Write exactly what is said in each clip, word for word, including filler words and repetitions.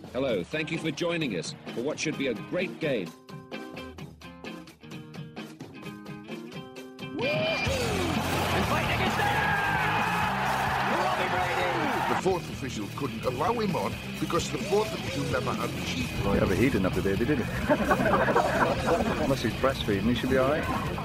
Hello, thank you for joining us for what should be a great game. The fourth official couldn't allow him on because the fourth official never had the sheep. Oh yeah, but he didn't have the baby, did he? Unless he's breastfeeding, he should be alright.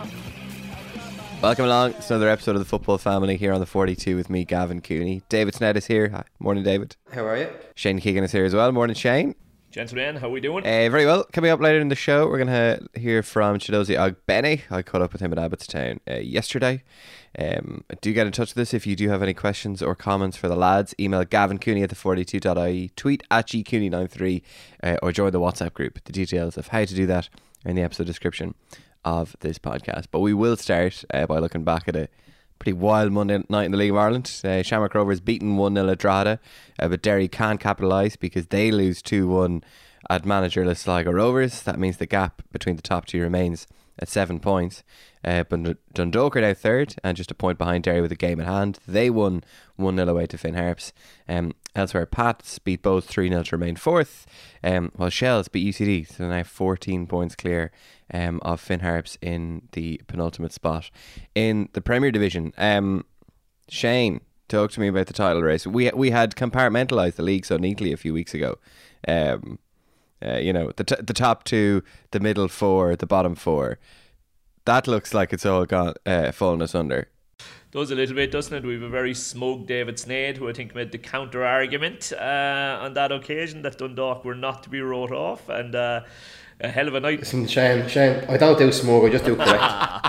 Welcome along. It's another episode of the Football Family here on the forty-two with me, Gavin Cooney. David Sned is here. Hi. Morning, David. How are you? Shane Keegan is here as well. Morning, Shane. Gentlemen, how are we doing? Uh, very well. Coming up later in the show, we're going to hear from Chidozie Ogbene. I caught up with him at Abbottstown uh, yesterday. Um, do get in touch with us if you do have any questions or comments for the lads. Email gavincooney at the forty-two dot I E, tweet at g cooney ninety-three, uh, or join the WhatsApp group. The details of how to do that are in the episode description of this podcast. But we will start uh, by looking back at a pretty wild Monday night in the League of Ireland. Uh, Shamrock Rovers beaten one nil at Drogheda, uh, but Derry can't capitalise because they lose two one at managerless Sligo Rovers. That means the gap between the top two remains at seven points. Uh, but Dundalk are now third and just a point behind Derry with a game at hand. They won one nil away to Finn Harps. Um, elsewhere, Pats beat Both three nil to remain fourth, um, while Shells beat U C D, so they're now fourteen points clear um, of Finn Harps in the penultimate spot in the Premier Division. Um, Shane, talk to me about the title race. We we had compartmentalised the league so neatly a few weeks ago. Um, uh, you know, the t- the top two, the middle four, the bottom four. That looks like it's all gone, uh, fallen asunder. Does a little bit, doesn't it? We have a very smug David Snade, who I think made the counter argument uh, on that occasion that Dundalk were not to be wrote off, and uh, a hell of a night. Listen, Shane, Shane, I don't do smug, I just do correct.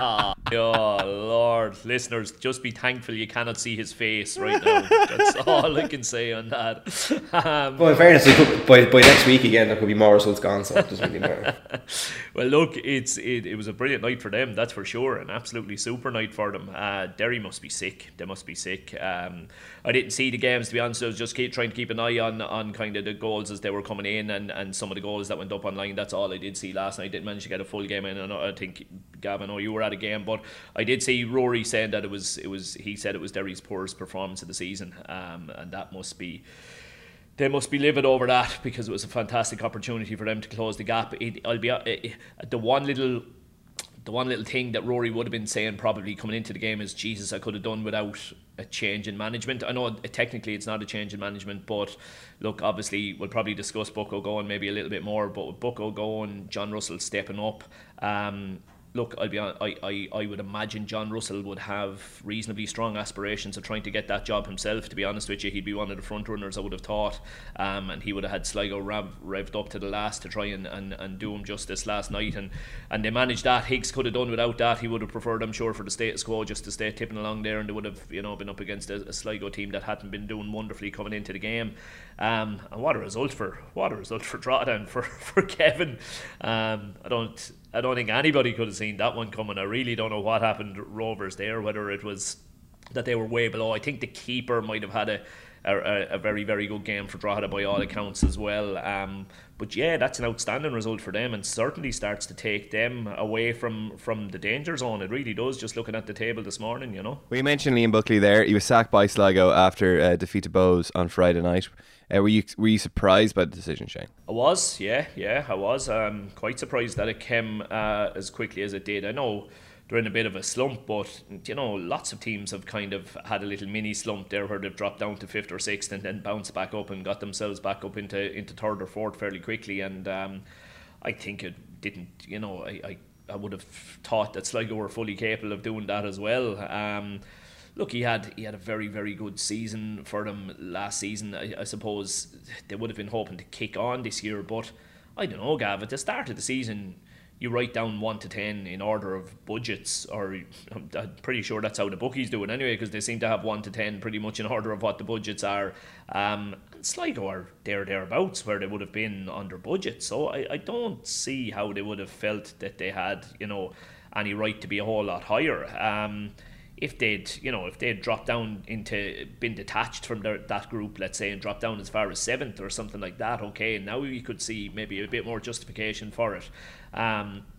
Oh Lord, listeners, just be thankful you cannot see his face right now. That's all I can say on that. Um, well, in fairness, could, by, by next week again there could be more results gone, so it doesn't really matter. Well, look, it's it, it was a brilliant night for them, that's for sure. An absolutely super night for them. uh, Derry must be sick. They must be sick. um, I didn't see the games, to be honest. I was just keep, trying to keep an eye on, on kind of the goals as they were coming in, and, and some of the goals that went up online. That's all I did see last night. I didn't manage to get a full game in, and I think, Gavin, oh, you were at a game, but I did see Rory saying that it was it was he said it was Derry's poorest performance of the season, um, and that must be they must be livid over that, because it was a fantastic opportunity for them to close the gap. It, I'll be it, the one little the one little thing that Rory would have been saying probably coming into the game is, Jesus, I could have done without a change in management. I know technically it's not a change in management, but look, obviously we'll probably discuss Buck O'Gowan maybe a little bit more, but with Buck O'Gowan, John Russell stepping up, um, look, I'll be on, I, I, I would imagine John Russell would have reasonably strong aspirations of trying to get that job himself. To be honest with you, he'd be one of the front runners, I would have thought, um, and he would have had Sligo rev, revved up to the last to try and, and, and do him justice last night, and, and they managed that. Higgs could have done without that. He would have preferred, I'm sure, for the status quo just to stay tipping along there, and they would have, you know, been up against a, a Sligo team that hadn't been doing wonderfully coming into the game. Um, and what a result for what a result for Drogheda and for, for Kevin. Um, I don't I don't think anybody could have seen that one coming. I really don't know what happened to Rovers there, whether it was that they were way below. I think the keeper might have had a a, a very, very good game for Drogheda by all accounts as well. Um, but yeah, that's an outstanding result for them, and certainly starts to take them away from, from the danger zone. It really does, just looking at the table this morning, you know. We mentioned Liam Buckley there. He was sacked by Sligo after uh, defeat to Bows on Friday night. Uh, were you were you surprised by the decision, Shane? I was, yeah, yeah, I was. Um, quite surprised that it came uh, as quickly as it did. I know they're in a bit of a slump, but you know, lots of teams have kind of had a little mini slump there where they've dropped down to fifth or sixth and then bounced back up and got themselves back up into into third or fourth fairly quickly. And um, I think it didn't. You know, I, I I would have thought that Sligo were fully capable of doing that as well. Um, Look, he had he had a very, very good season for them last season. I, I suppose they would have been hoping to kick on this year, but I don't know, Gav. At the start of the season, you write down one to ten in order of budgets, or I'm, I'm pretty sure that's how the bookies do it anyway, because they seem to have one to ten pretty much in order of what the budgets are. Um, and Sligo are there thereabouts where they would have been under budget, so I, I don't see how they would have felt that they had, you know, any right to be a whole lot higher. Um, if they'd, you know, if they'd dropped down into, been detached from their, that group, let's say, and dropped down as far as seventh or something like that, okay, now we could see maybe a bit more justification for it. Um,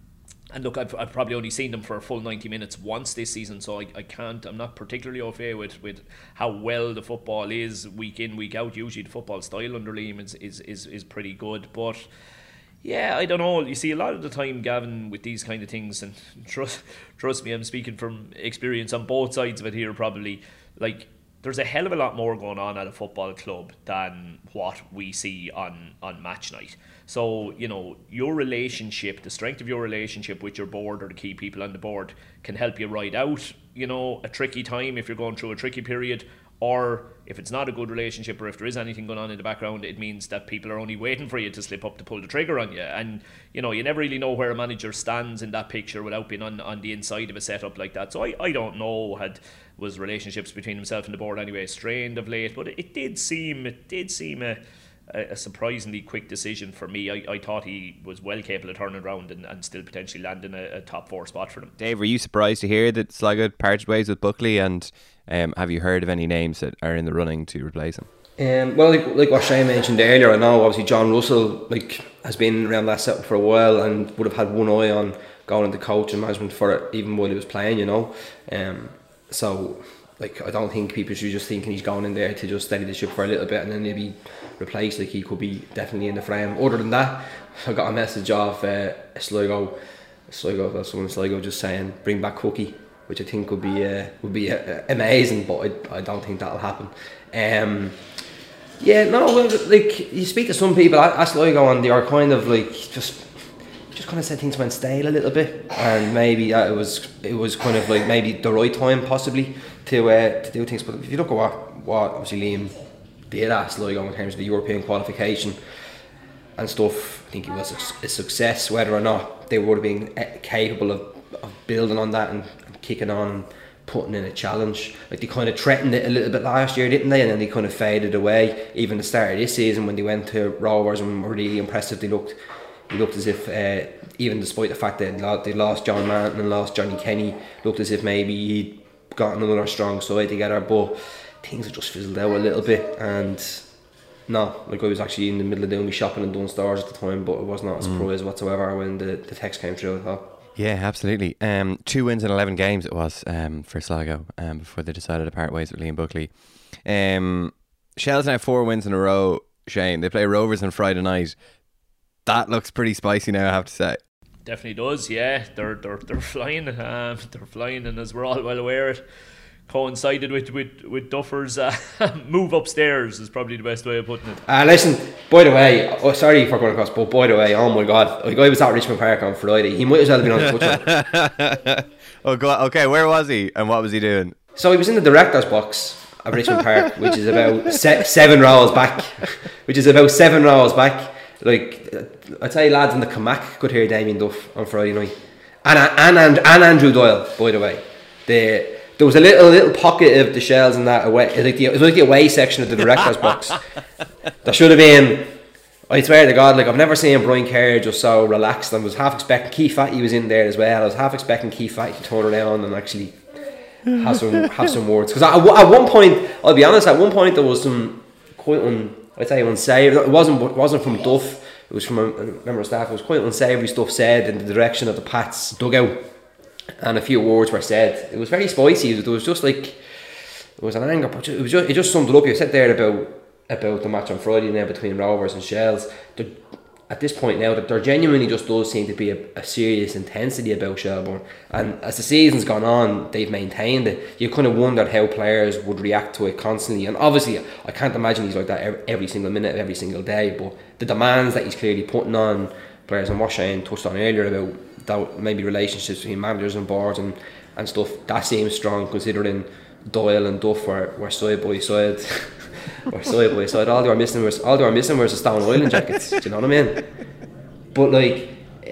And look, I've, I've probably only seen them for a full ninety minutes once this season, so I, I can't, I'm not particularly au fait with, with how well the football is week in, week out. Usually the football style under Liam is, is, is, is pretty good, but yeah, I don't know. You see, a lot of the time, Gavin, with these kind of things, and trust, trust me, I'm speaking from experience on both sides of it here probably, like, there's a hell of a lot more going on at a football club than what we see on, on match night. So, you know, your relationship, the strength of your relationship with your board or the key people on the board can help you ride out, you know, a tricky time if you're going through a tricky period. Or if it's not a good relationship, or if there is anything going on in the background, it means that people are only waiting for you to slip up to pull the trigger on you. And, you know, you never really know where a manager stands in that picture without being on, on the inside of a setup like that. So I, I don't know, had was relationships between himself and the board anyway strained of late, but it, it did seem it did seem a, a surprisingly quick decision for me. I, I thought he was well capable of turning around and, and still potentially landing a, a top four spot for them. Dave, were you surprised to hear that Sligo parted ways with Buckley, and um, have you heard of any names that are in the running to replace him? Um, well, like, like what Shane mentioned earlier, I know obviously John Russell like has been around that setup for a while and would have had one eye on going into coach and management for it even while he was playing, you know. Um, so, like, I don't think people should just thinking he's going in there to just steady the ship for a little bit and then maybe replace. Like, he could be definitely in the frame. Other than that, I got a message off uh, Sligo, Sligo, well, someone in Sligo just saying bring back Cookie, which I think would be uh, would be uh, amazing, but I, I don't think that'll happen. Um, yeah, no, well, like, you speak to some people at, at Sligo and they are kind of like just just kind of said things went stale a little bit, and maybe uh, it was it was kind of like maybe the right time possibly to uh, to do things. But if you look at what what obviously Liam did at Sligo in terms of the European qualification and stuff, I think it was a, a success. Whether or not they would have been capable of, of building on that and, and kicking on and putting in a challenge, like they kind of threatened it a little bit last year, didn't they? And then they kind of faded away. Even the start of this season when they went to Rovers and were really impressive, they looked It looked as if, uh, even despite the fact that they lost John Manton and lost Johnny Kenny, looked as if maybe he'd gotten another strong side together, but things have just fizzled out a little bit. And no, like, I was actually in the middle of doing my shopping in Dunstars at the time, but it was not a surprise mm. whatsoever when the, the text came through, I thought. Yeah, absolutely. Um, two wins in eleven games it was um, for Sligo um, before they decided to part ways with Liam Buckley. Um, Shell's now four wins in a row, Shane. They play Rovers on Friday night. That looks pretty spicy now, I have to say. Definitely does, yeah. They're they're they're flying. Um, they're flying, and as we're all well aware, it coincided with with with Duffer's uh, move upstairs is probably the best way of putting it. Uh, listen, by the way, oh, sorry for going across, but by the way, oh my God, like, I was at Richmond Park on Friday. He might as well have been on the touchline. Oh God, okay, where was he and what was he doing? So he was in the director's box at Richmond Park, which is about se- seven rows back. Which is about seven rows back. Like, I tell you, lads in the Camac could hear Damien Duff on Friday night, and and and, and Andrew Doyle. By the way, the there was a little little pocket of the Shells in that away. It was like the, it was like the away section of the director's box. There should have been. I swear to God, like, I've never seen Brian Kerr just so relaxed. I was half expecting Keith Fatty was in there as well. I was half expecting Keith Fatty to turn around and actually have some have some words. Because at, at one point, I'll be honest, at one point there was some quite un. I'd say unsavoury. It wasn't it wasn't from Duff. It was from a, a member of staff. It was quite unsavoury stuff said in the direction of the Pats dugout, and a few words were said. It was very spicy. There was just like, it was an anger, but it was just, it just summed it up. You said there about about the match on Friday now between Rovers and Shells. There, at this point now, that there genuinely just does seem to be a, a serious intensity about Shelbourne, and as the season's gone on, they've maintained it. You kind of wondered how players would react to it constantly, and obviously I can't imagine he's like that every, every single minute of every single day, but the demands that he's clearly putting on players, and what Shane touched on earlier about that, maybe relationships between managers and boards and, and stuff, that seems strong considering Doyle and Duff were, were side by side. Or side by side, all they were missing was all they were missing was the Stone Island jackets. Do you know what I mean? But like,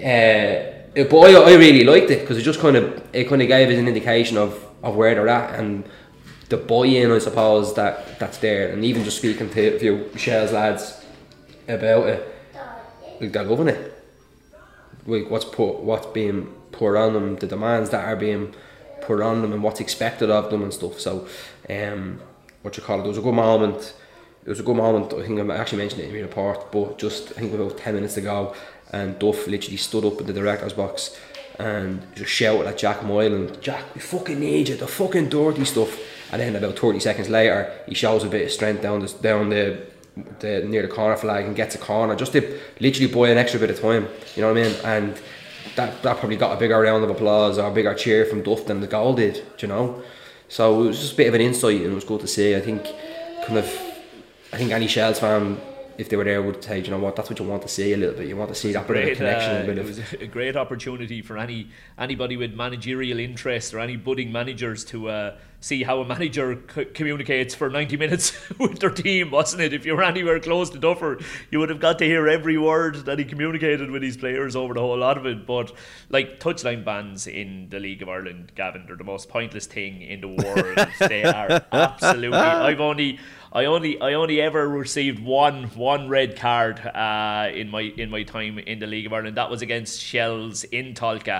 uh, but I, I really liked it because it just kind of it kind of gave us an indication of, of where they're at and the buy-in, I suppose, that that's there. And even just speaking to a few Shells lads about it, like, they're loving it. Like, what's put, what's being put on them, the demands that are being put on them, and what's expected of them and stuff. So, um. what you call it, there was a good moment it was a good moment I think I actually mentioned it in my report, but just I think about ten minutes ago, and Duff literally stood up in the director's box and just shouted at Jack Moylan, Jack, we fucking need you, the fucking dirty stuff. And then about thirty seconds later, he shows a bit of strength down the, down the, the near the corner flag and gets a corner, just to literally buy an extra bit of time, you know what I mean? And that, that probably got a bigger round of applause or a bigger cheer from Duff than the goal did, you know? So it was just a bit of an insight, and it was good to see. I think kind of, I think any Shells fan, if they were there, would say, you know what, that's what you want to see a little bit. You want to see that bit of a connection. Uh, a bit it of was a great opportunity for any anybody with managerial interest or any budding managers to uh, see how a manager c- communicates for ninety minutes with their team, wasn't it? If you were anywhere close to Duffer, you would have got to hear every word that he communicated with his players over the whole lot of it. But like touchline bans in the League of Ireland, Gavin, they're the most pointless thing in the world. They are absolutely. I've only. I only I only ever received one one red card uh, in my in my time in the League of Ireland. That was against Shells in Tolka,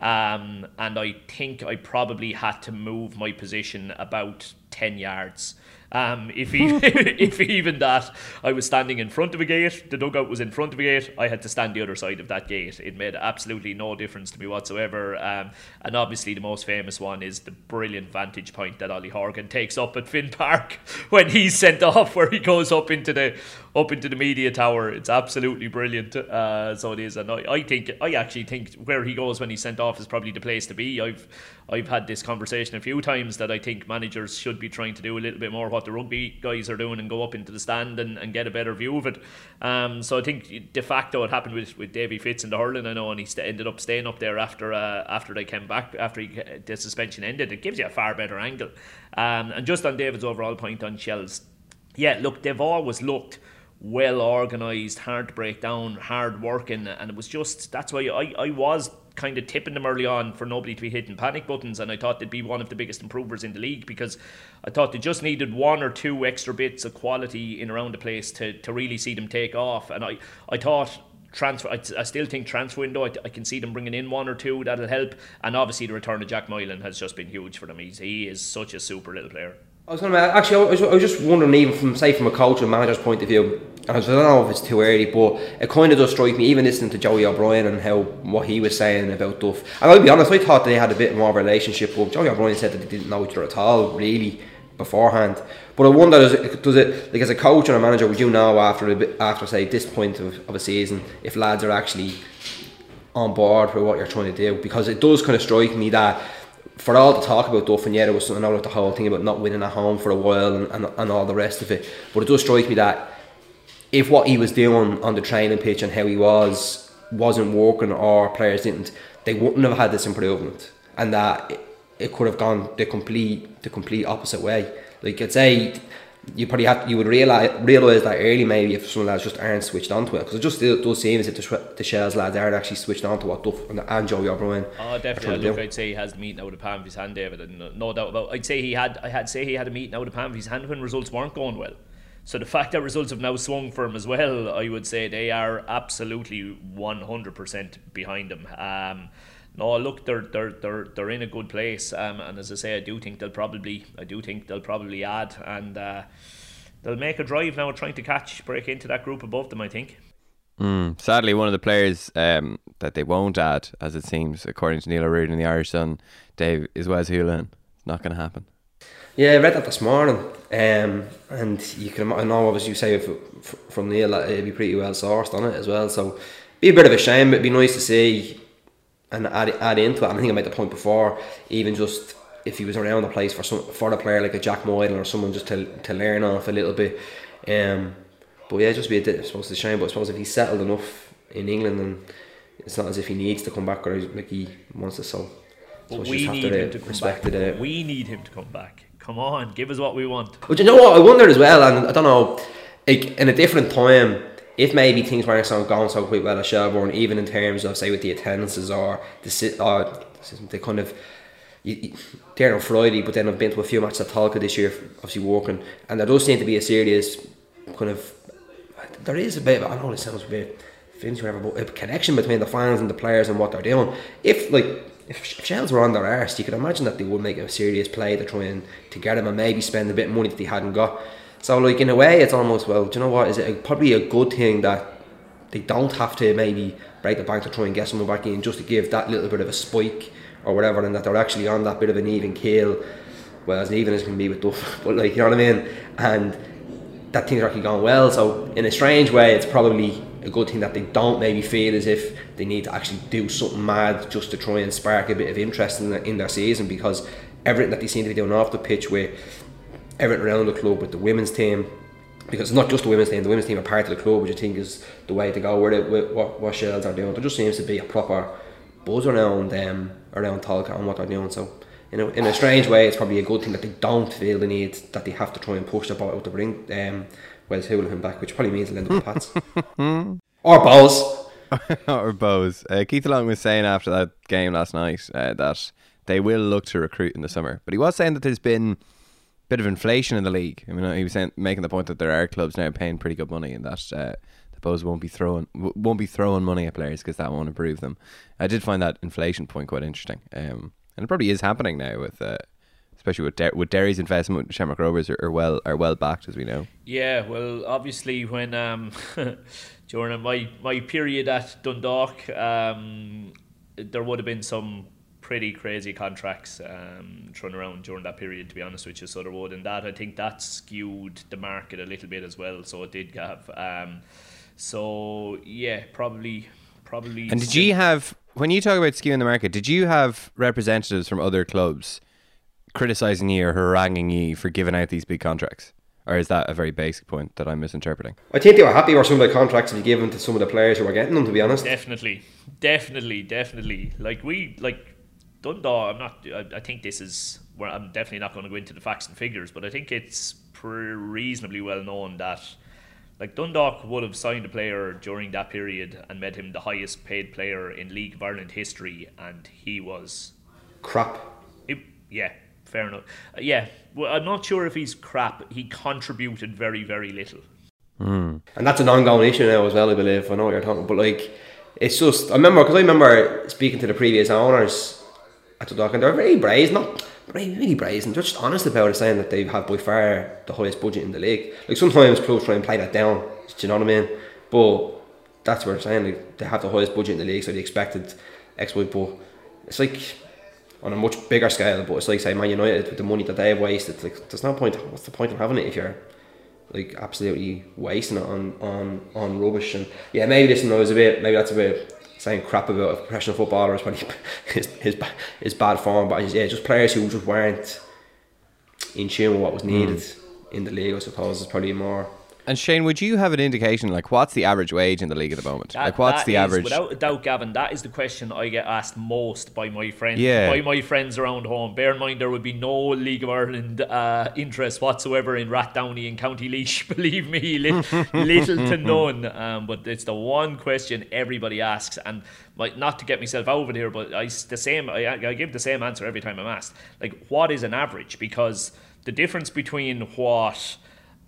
um, and I think I probably had to move my position about ten yards. Um, if even, if even that, I was standing in front of a gate, the dugout was in front of a gate, I had to stand the other side of that gate. It made absolutely no difference to me whatsoever. Um, and obviously the most famous one is the brilliant vantage point that Ollie Horgan takes up at Finn Park when he's sent off, where he goes up into the up into the media tower. It's absolutely brilliant. Uh, so it is, and I, I think I actually think where he goes when he's sent off is probably the place to be. I've I've had this conversation a few times that I think managers should be trying to do a little bit more what the rugby guys are doing and go up into the stand and, and get a better view of it. Um, so I think de facto it happened with, with Davy Fitz in the hurling, I know, and he st- ended up staying up there after uh, after they came back, after he, the suspension ended. It gives you a far better angle. Um, and just on David's overall point on Shells, yeah, look, they've always looked well organised, hard to break down, hard working, and it was just, that's why I, I was kind of tipping them early on for nobody to be hitting panic buttons, and I thought they'd be one of the biggest improvers in the league, because I thought they just needed one or two extra bits of quality in around the place to, to really see them take off. And I, I thought transfer I, I still think transfer window, I, I can see them bringing in one or two that'll help, and obviously the return of Jack Moylan has just been huge for them. He's, he is such a super little player. I was gonna actually. I was, I was just wondering, even from say from a coach and manager's point of view. And I don't know if it's too early, but it kind of does strike me, even listening to Joey O'Brien and how what he was saying about Duff. And I'll be honest, I thought they had a bit more of a relationship. But Joey O'Brien said that they didn't know each other at all, really, beforehand. But I wonder, does it, does it like as a coach and a manager, would you know after a bit, after say this point of, of a season, if lads are actually on board with what you're trying to do? Because it does kind of strike me that, for all the talk about Duff, and yeah, there was I know like the whole thing about not winning at home for a while and, and, and all the rest of it, but it does strike me that if what he was doing on the training pitch and how he was wasn't working, or players didn't, they wouldn't have had this improvement, and that it, it could have gone the complete the complete opposite way. Like I'd say, you probably have you would realise realise that early, maybe, if some lads just aren't switched onto it, because it just it does seem as if the, the Shells lads aren't actually switched onto what Duff and, and Joey O'Brien. Oh, definitely. Look, I'd say he has the meat now with the palm of his hand, David, and no, no doubt about. I'd say he had. I had say he had a meat now with the palm of his hand when results weren't going well. So the fact that results have now swung for him as well, I would say they are absolutely one hundred percent behind him. Um, no, look, they're they're they're they're in a good place, um, and as I say, I do think they'll probably I do think they'll probably add, and uh, they'll make a drive now, trying to catch break into that group above them, I think. Mm, sadly, one of the players um, that they won't add, as it seems, according to Neil O'Riordan in the Irish Sun, Dave, is Wes Houlihan. It's not going to happen. Yeah, I read that this morning, um, and you can I know obviously you say if, from Neil that it'd be pretty well sourced on it as well. So be a bit of a shame, but it'd be nice to see and add add into it. And I think I made the point before, even just if he was around the place for some for a player like a Jack Moylan or someone just to to learn off a little bit. Um, but yeah, just be a, I suppose it's a shame. But I suppose if he's settled enough in England, and it's not as if he needs to come back or like he wants to. So, but so we need to, him to come back. It. We need him to come back. Come on, give us what we want. But you know what, I wonder as well, and I don't know, like in a different time, if maybe things weren't so going so quite well at Shelbourne, even in terms of say with the attendances or the or the kind of you, they're on Friday, but then I've been to a few matches at Tolka this year, obviously working, and there does seem to be a serious kind of there is a bit of, I know it sounds a bit Finch whatever, but a connection between the fans and the players and what they're doing. If like If Shells were on their arse, you could imagine that they would make a serious play to try and to get him and maybe spend a bit of money that they hadn't got. So, like in a way, it's almost, well, do you know what? Is it a, probably a good thing that they don't have to maybe break the bank to try and get someone back in just to give that little bit of a spike or whatever, and that they're actually on that bit of an even keel, well, as even as can be with Duff, but like, you know what I mean, and that things are actually going well. So in a strange way, it's probably a good thing that they don't maybe feel as if they need to actually do something mad just to try and spark a bit of interest in, the, in their season, because everything that they seem to be doing off the pitch with everything around the club, with the women's team, because it's not just the women's team, the women's team are part of the club, which I think is the way to go with it, with what, what Shells are doing. There just seems to be a proper buzz around um, around Tolka and what they're doing. So in a, in a strange way, it's probably a good thing that they don't feel the need that they have to try and push the ball out the ring. Um, Wes Houlihan back, which probably means they'll end up with Pats. Or Bowes. or Bowes. Uh, Keith Long was saying after that game last night uh, that they will look to recruit in the summer. But he was saying that there's been a bit of inflation in the league. I mean, he was saying, making the point that there are clubs now paying pretty good money, and that uh, the Bowes won't be throwing won't be throwing money at players because that won't improve them. I did find that inflation point quite interesting, um, and it probably is happening now with. Uh, Especially with Der- with Derry's investment, Shamrock Rovers are, are well are well backed, as we know. Yeah, well, obviously when um, during my my period at Dundalk, um, there would have been some pretty crazy contracts um, thrown around during that period. To be honest with you, so there would, and that I think that skewed the market a little bit as well. So it did have. Um, so yeah, probably probably. And did you have, when you talk about skewing the market, did you have representatives from other clubs criticising you or haranguing you for giving out these big contracts? Or is that a very basic point that I'm misinterpreting? I think they were happy with some of the contracts to be given to some of the players who were getting them, to be honest. Definitely, definitely, definitely. Like we, like Dundalk, I'm not, I, I think this is, where I'm definitely not going to go into the facts and figures, but I think it's pre- reasonably well known that like Dundalk would have signed a player during that period and made him the highest paid player in League of Ireland history, and he was... crap. It, yeah. Fair enough. Uh, yeah, well, I'm not sure if he's crap. He contributed very, very little. Mm. And that's an ongoing issue now as well, I believe. I know what you're talking about, but like, it's just, I remember, because I remember speaking to the previous owners at the Dock, and they're very brazen, not very, really brazen, they're just honest about it, saying that they have by far the highest budget in the league. Like, sometimes clubs try and play that down, do you know what I mean? But that's what they're saying, like, they have the highest budget in the league, so they expected X, Y, but it's like, on a much bigger scale, but it's like, say, Man United with the money that they've wasted, like, there's no point, what's the point of having it if you're like absolutely wasting it on, on, on rubbish? And yeah, maybe this was a bit, maybe that's a bit saying crap about a professional footballer, is probably his, his, his bad form, but yeah, just players who just weren't in tune with what was needed mm. in the league, I suppose, is probably more. And Shane, would you have an indication, like, what's the average wage in the league at the moment? That, like, what's that the is, average? Without a doubt, Gavin, that is the question I get asked most by my friends, yeah. by my friends around home. Bear in mind, there would be no League of Ireland uh, interest whatsoever in Rathdowney and County Laois. Believe me, li- little to none. Um, but it's the one question everybody asks, and my, not to get myself out of it here, but I the same. I, I give the same answer every time I'm asked. Like, what is an average? Because the difference between what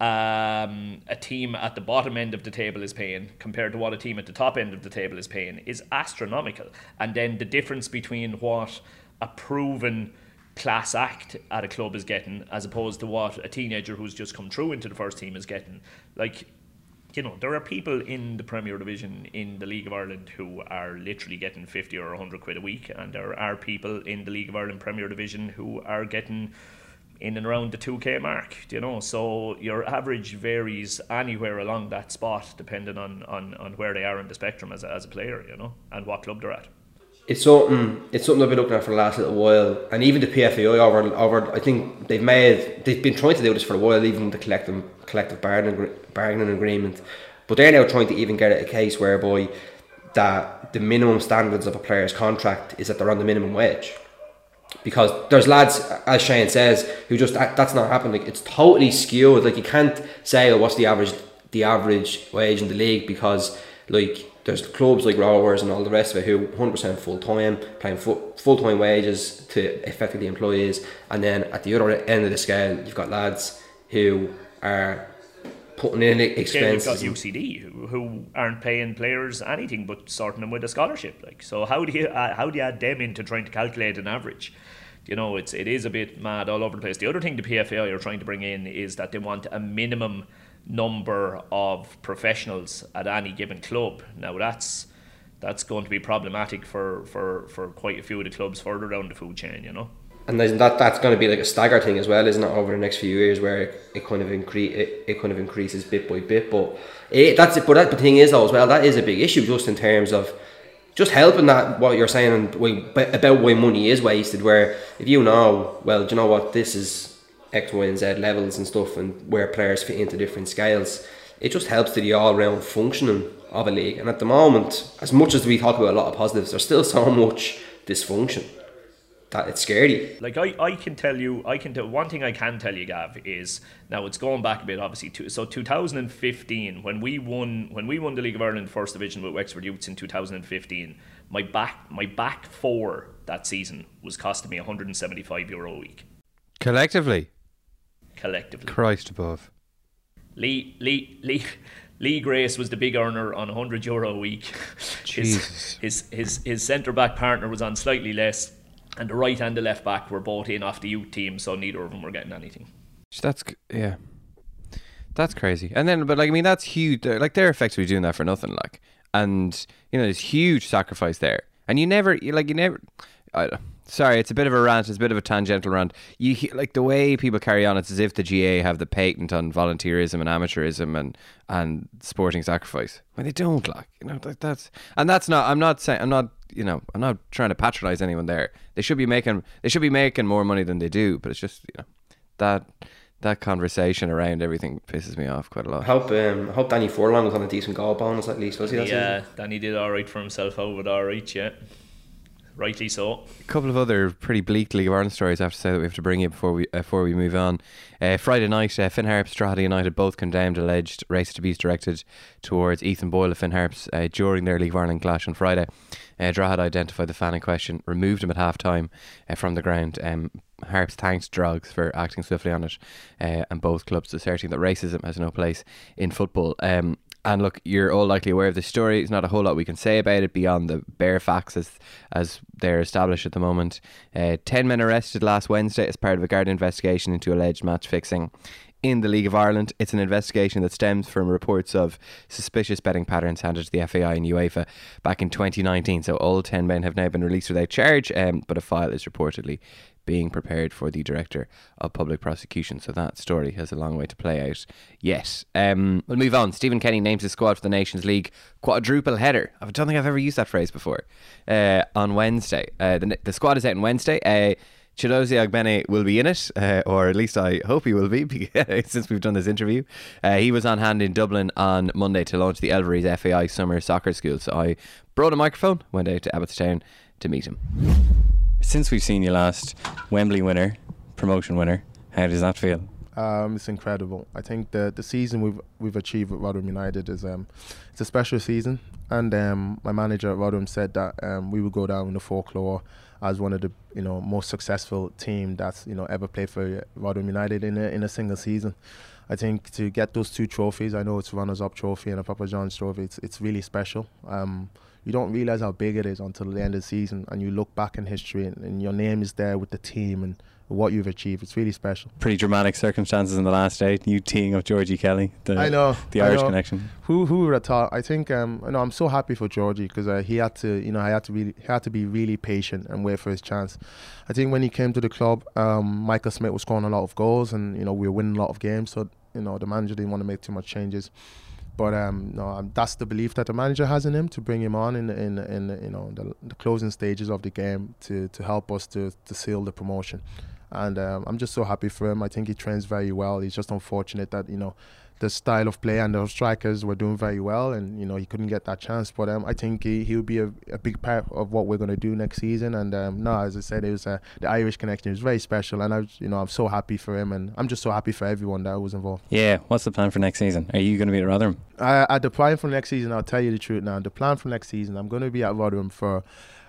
Um, a team at the bottom end of the table is paying compared to what a team at the top end of the table is paying is astronomical. And then the difference between what a proven class act at a club is getting as opposed to what a teenager who's just come through into the first team is getting. Like, you know, there are people in the Premier Division in the League of Ireland who are literally getting fifty or one hundred quid a week, and there are people in the League of Ireland Premier Division who are getting in and around the two K mark, you know, so your average varies anywhere along that spot depending on, on, on where they are in the spectrum as a, as a player, you know, and what club they're at. It's something it's something I've been looking at for the last little while, and even the P F A I over over I think they've made they've been trying to do this for a while, even the collective collective bargaining bargaining agreement, but they're now trying to even get it a case whereby that the minimum standards of a player's contract is that they're on the minimum wage. Because there's lads, as Shane says, who just that, that's not happening. Like, it's totally skewed. Like, you can't say, oh, what's the average the average wage in the league, because like there's clubs like Rovers and all the rest of it who one hundred percent full time paying full full time wages to effectively employees, and then at the other end of the scale you've got lads who are putting in expenses. Yeah, you've got U C D who, who aren't paying players anything but sorting them with a scholarship. Like, so how do you uh, how do you add them into trying to calculate an average? You know, it's it is a bit mad all over the place. The other thing the P F A I are trying to bring in is that they want a minimum number of professionals at any given club. Now that's that's going to be problematic for, for, for quite a few of the clubs further down the food chain, you know. And that that's going to be like a stagger thing as well, isn't it, over the next few years, where it, it kind of increase it, it kind of increases bit by bit. But it, that's it. But that, the thing is though as well, that is a big issue just in terms of just helping that what you're saying and why, about why money is wasted. Where if you know, well, do you know what, this is X, Y, and Z levels and stuff, and where players fit into different scales, it just helps to the all round functioning of a league. And at the moment, as much as we talk about a lot of positives, there's still so much dysfunction that it's scary. Like I, I can tell you, I can tell one thing I can tell you, Gav, is now it's going back a bit, obviously. To, so two thousand fifteen, when we won, when we won the League of Ireland First Division with Wexford Youths in two thousand fifteen, my back, my back four that season was costing me one hundred seventy-five euro a week. Collectively. Collectively. Christ above. Lee, Lee, Lee. Lee Grace was the big earner on one hundred euro a week. Jesus. His his his, his centre back partner was on slightly less. And the right and the left back were both in off the youth team, so neither of them were getting anything. That's yeah, that's crazy. And then, but like I mean, that's huge. Like they're effectively doing that for nothing. Like, and you know, there's huge sacrifice there. And you never, you like, you never. I, sorry, it's a bit of a rant. It's a bit of a tangential rant. You hear, like the way people carry on. It's as if the G A have the patent on volunteerism and amateurism and and sporting sacrifice. When they don't, like you know, that, that's and that's not. I'm not saying. I'm not. You know, I'm not trying to patronise anyone there. They should be making they should be making more money than they do, but it's just, you know, that that conversation around everything pisses me off quite a lot. I hope um, I hope Danny Furlong was on a decent goal bonus at least, was he? Yeah, Danny did alright for himself over the alright, yeah. Rightly so. A couple of other pretty bleak League of Ireland stories I have to say that we have to bring you before we uh, before we move on. Uh, Friday night, uh, Finn Harps, Drogheda United both condemned alleged racist abuse directed towards Ethan Boyle of Finn Harps uh, during their League of Ireland clash on Friday. Uh, Drogheda identified the fan in question, removed him at half time uh, from the ground. Um, Harps thanked Drogs for acting swiftly on it, uh, and both clubs asserting that racism has no place in football. Um, And look, you're all likely aware of this story. There's not a whole lot we can say about it beyond the bare facts as, as they're established at the moment. Uh, ten men arrested last Wednesday as part of a Garda investigation into alleged match fixing in the League of Ireland. It's an investigation that stems from reports of suspicious betting patterns handed to the F A I and UEFA back in twenty nineteen. So all ten men have now been released without charge, um, but a file is reportedly being prepared for the Director of Public Prosecution. So that story has a long way to play out yet. Um, we'll move on. Stephen Kenny names his squad for the Nations League quadruple header. I don't think I've ever used that phrase before. Uh, on Wednesday. Uh, the, the squad is out on Wednesday. Uh, Chidozie Ogbene will be in it, uh, or at least I hope he will be, since we've done this interview. Uh, he was on hand in Dublin on Monday to launch the Elvery's F A I Summer Soccer School. So I brought a microphone, went out to Abbottstown to meet him. Since we've seen you last, Wembley winner, promotion winner, how does that feel? Um, it's incredible. I think the the season we've we've achieved with Rotherham United is um, it's a special season, and um, my manager at Rotherham said that um, we would go down in the folklore as one of the you know most successful team that's you know ever played for Rotherham United in a in a single season. I think to get those two trophies, I know it's runners-up trophy and a Papa John's trophy. It's it's really special. Um, you don't realise how big it is until the end of the season, and you look back in history, and, and your name is there with the team and what you've achieved. It's really special. Pretty dramatic circumstances in the last eight. You teeing up Georgie Kelly, the, I know the I Irish know. connection. Who who would have thought? I think um, you know, I'm so happy for Georgie because uh, he had to, you know, I had to really, he had to be really patient and wait for his chance. I think when he came to the club, um, Michael Smith was scoring a lot of goals, and you know we were winning a lot of games. So you know the manager didn't want to make too much changes. But um, no, um, that's the belief that the manager has in him to bring him on in in, in you know the, the closing stages of the game to, to help us to, to seal the promotion. And um, I'm just so happy for him. I think he trains very well. He's just unfortunate that you know the style of play and the strikers were doing very well, and you know he couldn't get that chance. But um, I think he he'll be a, a big part of what we're going to do next season. And um, no, as I said, it was uh, the Irish connection is very special, and I was, you know I'm so happy for him, and I'm just so happy for everyone that was involved. Yeah, what's the plan for next season? Are you going to be at Rotherham? Uh, at the plan for next season, I'll tell you the truth now. The plan for next season, I'm going to be at Rotherham for.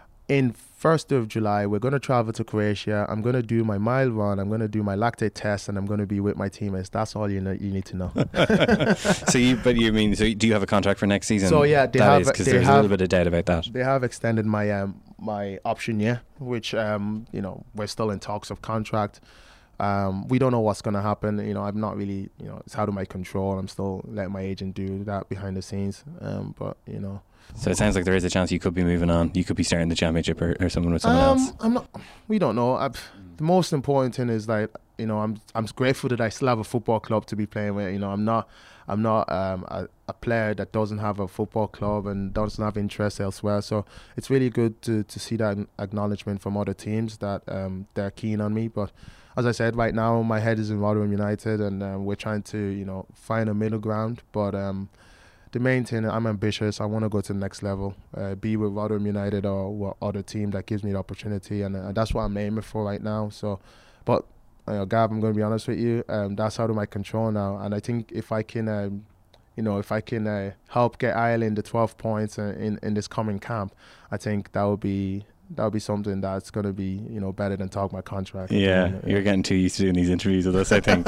In first of July, we're going to travel to Croatia. I'm going to do my mile run. I'm going to do my lactate test, and I'm going to be with my teammates. That's all you know, you need to know. So, you, but you mean, so do you have a contract for next season? So yeah, they that have. because they there's have, a little bit of doubt about that. They have extended my um my option, yeah, which um you know we're still in talks of contract. Um, we don't know what's going to happen. You know, I'm not really, you know, it's out of my control. I'm still letting my agent do that behind the scenes. Um, but, you know. So it sounds like there is a chance you could be moving on. You could be starting the championship or, or someone with someone um, else. I'm not, we don't know. I've, the most important thing is like, you know, I'm I'm grateful that I still have a football club to be playing with. You know, I'm not I'm not um, a, a player that doesn't have a football club and doesn't have interest elsewhere. So it's really good to, to see that acknowledgement from other teams that um, they're keen on me. But as I said, right now my head is in Rotherham United, and um, we're trying to, you know, find a middle ground. But um, the main thing, I'm ambitious. I want to go to the next level, uh, be with Rotherham United or what other team that gives me the opportunity, and uh, that's what I'm aiming for right now. So, but you know, Gav, I'm going to be honest with you. Um, that's out of my control now, and I think if I can, um, you know, if I can uh, help get Ireland the twelve points in, in in this coming camp, I think that would be that would be something that's going to be, you know, better than talk my contract. Yeah, and, uh, you're getting too used to doing these interviews with us, I think.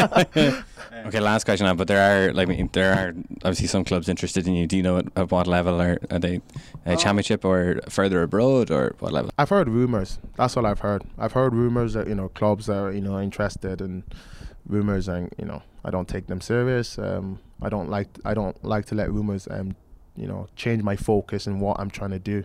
Okay, last question now. But there are, like, I mean, there are obviously some clubs interested in you. Do you know at, at what level are, are they? A championship or further abroad, or what level? I've heard rumours. That's all I've heard. I've heard rumours that, you know, clubs are, you know, interested, and rumours, and, you know, I don't take them serious. Um, I don't like I don't like to let rumours, um, you know, change my focus and what I'm trying to do.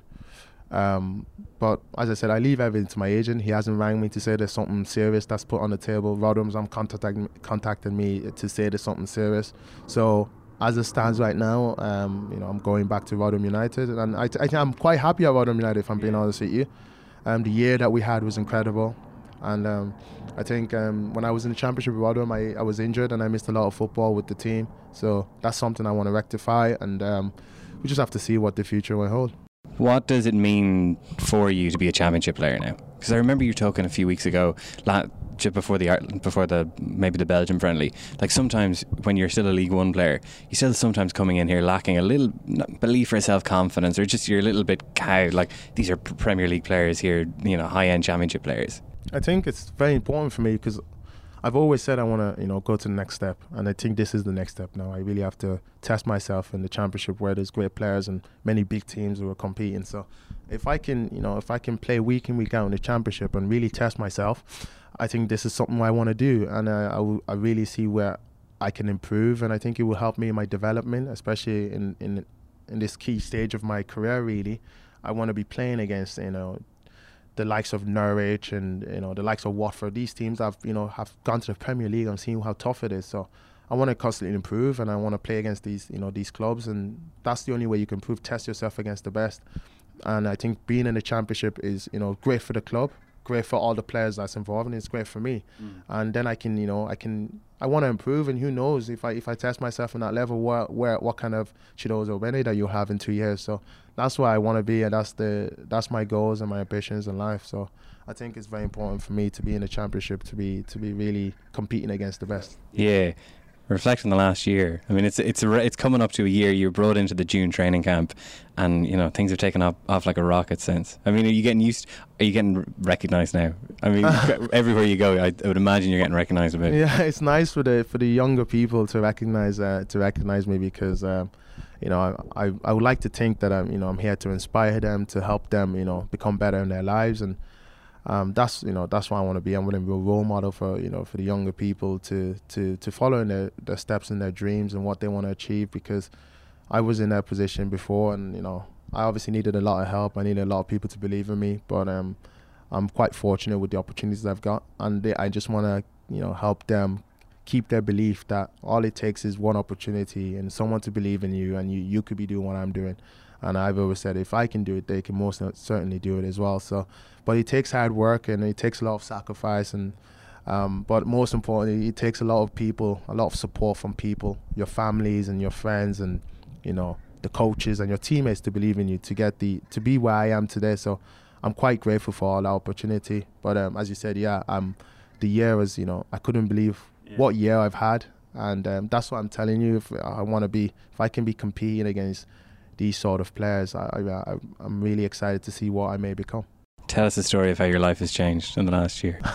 Um, but as I said, I leave everything to my agent. He hasn't rang me to say there's something serious that's put on the table. Rotherham's I'm contacting contacting me to say there's something serious. So as it stands right now, um, you know, I'm going back to Rotherham United, and I, I I'm quite happy at Rotherham United, if I'm being honest with you. Um, the year that we had was incredible, and um, I think um, when I was in the championship with Rotherham, I, I was injured and I missed a lot of football with the team. So that's something I want to rectify, and um, we just have to see what the future will hold. What does it mean for you to be a championship player now? Because I remember you talking a few weeks ago, la- just before the before the maybe the Belgium friendly. Like sometimes when you're still a League One player, you still sometimes coming in here lacking a little belief or self confidence, or just you're a little bit cowed. Like these are Premier League players here, you know, high end championship players. I think it's very important for me because I've always said I want to, you know, go to the next step, and I think this is the next step now. I really have to test myself in the championship where there's great players and many big teams who are competing. So if I can, you know, if I can play week in, week out in the championship and really test myself, I think this is something I want to do, and uh, I, w- I really see where I can improve, and I think it will help me in my development, especially in, in, in this key stage of my career, really. I want to be playing against, you know, the likes of Norwich and, you know, the likes of Watford. These teams have, you know, have gone to the Premier League and seen how tough it is. So I want to constantly improve, and I want to play against these, you know, these clubs, and that's the only way you can improve. Test yourself against the best. And I think being in the championship is, you know, great for the club, great for all the players that's involved, and it's great for me. Mm. And then I can, you know, I can, I want to improve, and who knows if I if I test myself on that level, where where what kind of Chidozie Ogbene that you'll have in two years. So that's where I want to be, and that's the that's my goals and my ambitions in life. So I think it's very important for me to be in the championship, to be to be really competing against the best. Yeah. Reflect on the last year. I mean, it's it's a, it's coming up to a year. You were brought into the June training camp, and you know things have taken off, off like a rocket since. I mean, are you getting used? Are you getting recognised now? I mean, everywhere you go, I, I would imagine you're getting recognised a bit. Yeah, it's nice for the for the younger people to recognise uh, to recognise me because um, you know I, I I would like to think that I'm you know I'm here to inspire them, to help them you know become better in their lives, and Um, that's you know that's why I want to be. I want to be a role model for you know for the younger people to to to follow in their, their steps in their dreams and what they want to achieve, because I was in that position before, and you know I obviously needed a lot of help. I needed a lot of people to believe in me, but um, I'm quite fortunate with the opportunities I've got, and they, I just want to you know help them keep their belief that all it takes is one opportunity and someone to believe in you, and you you could be doing what I'm doing. And I've always said if I can do it, they can most certainly do it as well. So, but it takes hard work and it takes a lot of sacrifice, and um, but most importantly, it takes a lot of people, a lot of support from people, your families and your friends, and you know the coaches and your teammates to believe in you to get the to be where I am today. So, I'm quite grateful for all that opportunity. But um, as you said, yeah, um, the year was you know I couldn't believe yeah. what year I've had, and um, that's what I'm telling you. If I want to be, if I can be competing against these sort of players, I, I, I'm really excited to see what I may become. Tell us the story of how your life has changed in the last year.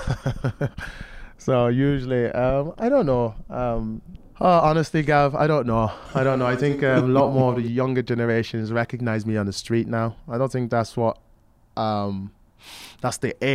So usually, um, I don't know. Um, oh, honestly, Gav, I don't know. I don't know. I think um, a lot more of the younger generations recognize me on the street now. I don't think that's what, um, that's the aim.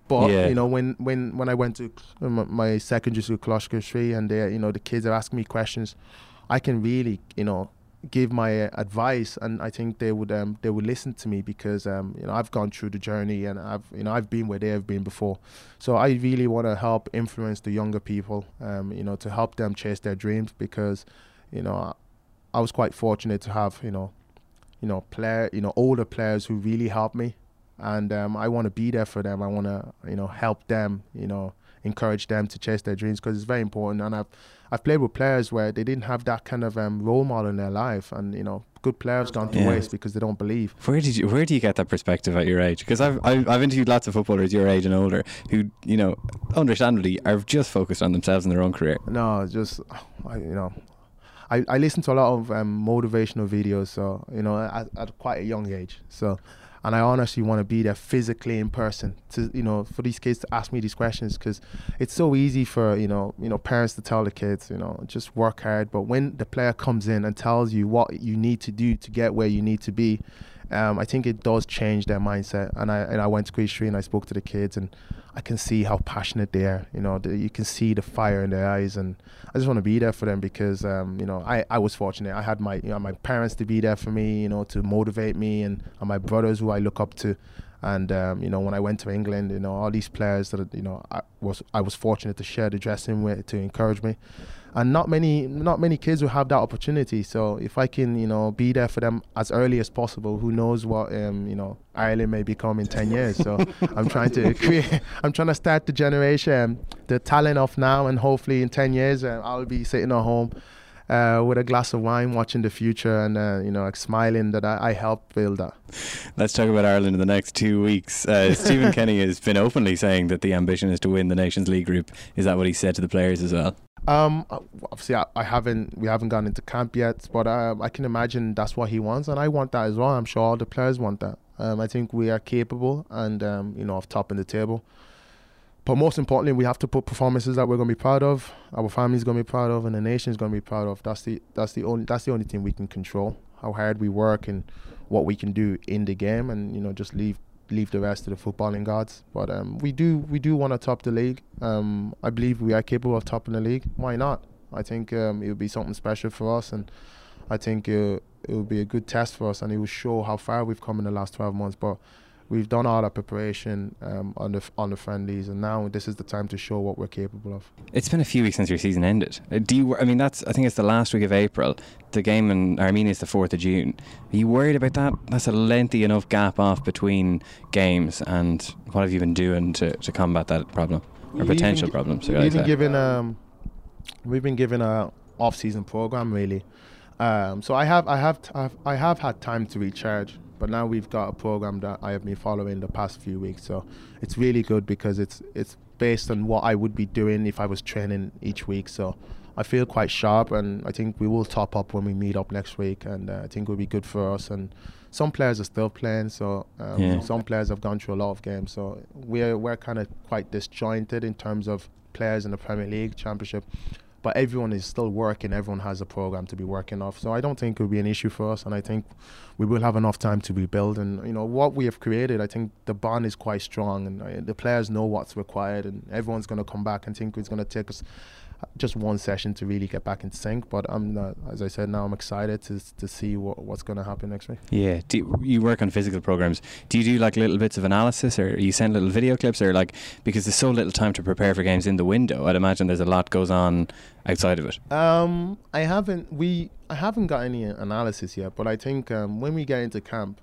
But Yeah. you know, when, when, when I went to m- my secondary school, Closhka Street, and they, you know, the kids are asking me questions, I can really, you know, give my uh, advice, and I think they would um, they would listen to me because um, you know, I've gone through the journey, and I've you know I've been where they have been before. So I really want to help influence the younger people, um, you know, to help them chase their dreams, because you know I, I was quite fortunate to have you know you know player you know older players who really helped me, and um, I want to be there for them. I want to you know help them, you know encourage them to chase their dreams, because it's very important. And I've I've played with players where they didn't have that kind of um, role model in their life, and you know good players gone to Yeah. waste because they don't believe. Where did you Where do you get that perspective at your age? Because I've, I've I've interviewed lots of footballers your age and older who, you know, understandably are just focused on themselves and their own career. No, it's just I, you know, I, I listen to a lot of um, motivational videos. So you know, at, at quite a young age. So, and I honestly want to be there physically in person to you know for these kids to ask me these questions, because it's so easy for you know you know parents to tell the kids you know just work hard. But when the player comes in and tells you what you need to do to get where you need to be, um, I think it does change their mindset. And I and I went to Queen Street and I spoke to the kids, and I can see how passionate they are. You know, the, you can see the fire in their eyes, and I just want to be there for them because um, you know I, I was fortunate. I had my you know my parents to be there for me, you know, to motivate me, and, and my brothers who I look up to. And um, you know, when I went to England, you know, all these players that you know I was I was fortunate to share the dressing with to encourage me. And not many not many kids will have that opportunity. So if I can, you know, be there for them as early as possible, who knows what um, you know, Ireland may become in ten years. So I'm trying to create I'm trying to start the generation, the talent of now, and hopefully in ten years uh, I'll be sitting at home uh, with a glass of wine watching the future, and uh, you know, like, smiling that I, I helped build that. Let's talk about Ireland in the next two weeks. Uh, Stephen Kenny has been openly saying that the ambition is to win the Nations League group. Is that what he said to the players as well? Um, obviously, I, I haven't. We haven't gone into camp yet, but uh, I can imagine that's what he wants, and I want that as well. I'm sure all the players want that. Um, I think we are capable, and um, you know, of topping the table. But most importantly, we have to put performances that we're going to be proud of, our family's going to be proud of, and the nation's going to be proud of. That's the that's the only that's the only thing we can control. How hard we work and what we can do in the game, and you know, just leave. leave the rest to the footballing gods. But um, we do we do want to top the league. Um, I believe we are capable of topping the league. Why not? I think um, it would be something special for us, and I think uh, it would be a good test for us, and it will show how far we've come in the last twelve months. But we've done all our preparation um, on the on the friendlies, and now this is the time to show what we're capable of. It's been a few weeks since your season ended. Uh, do you? I mean, that's. I think it's the last week of April. The game in Armenia is the fourth of June. Are you worried about that? That's a lengthy enough gap off between games. And what have you been doing to, to combat that problem or We've potential been, problems? We've been given um, we've been given a off-season program really. Um, so I have I have t- I've, I have had time to recharge. But now we've got a program that I have been following the past few weeks, so it's really good because it's it's based on what I would be doing if I was training each week. So I feel quite sharp, and I think we will top up when we meet up next week, and uh, I think it will be good for us. And some players are still playing, so um, Yeah. some players have gone through a lot of games, so we're we're kind of quite disjointed in terms of players in the Premier League Championship. But everyone is still working. Everyone has a program to be working off. So I don't think it will be an issue for us. And I think we will have enough time to rebuild. And, you know, what we have created, I think the bond is quite strong. And uh, the players know what's required. And everyone's going to come back and think it's going to take us just one session to really get back in sync. But I'm not, as I said, now I'm excited to to see what, what's going to happen next week. Yeah. Do you, you work on physical programs. Do you do like little bits of analysis, or you send little video clips, or like, because there's so little time to prepare for games in the window, I'd imagine there's a lot goes on outside of it. Um, I haven't we I haven't got any analysis yet, but I think um, when we get into camp,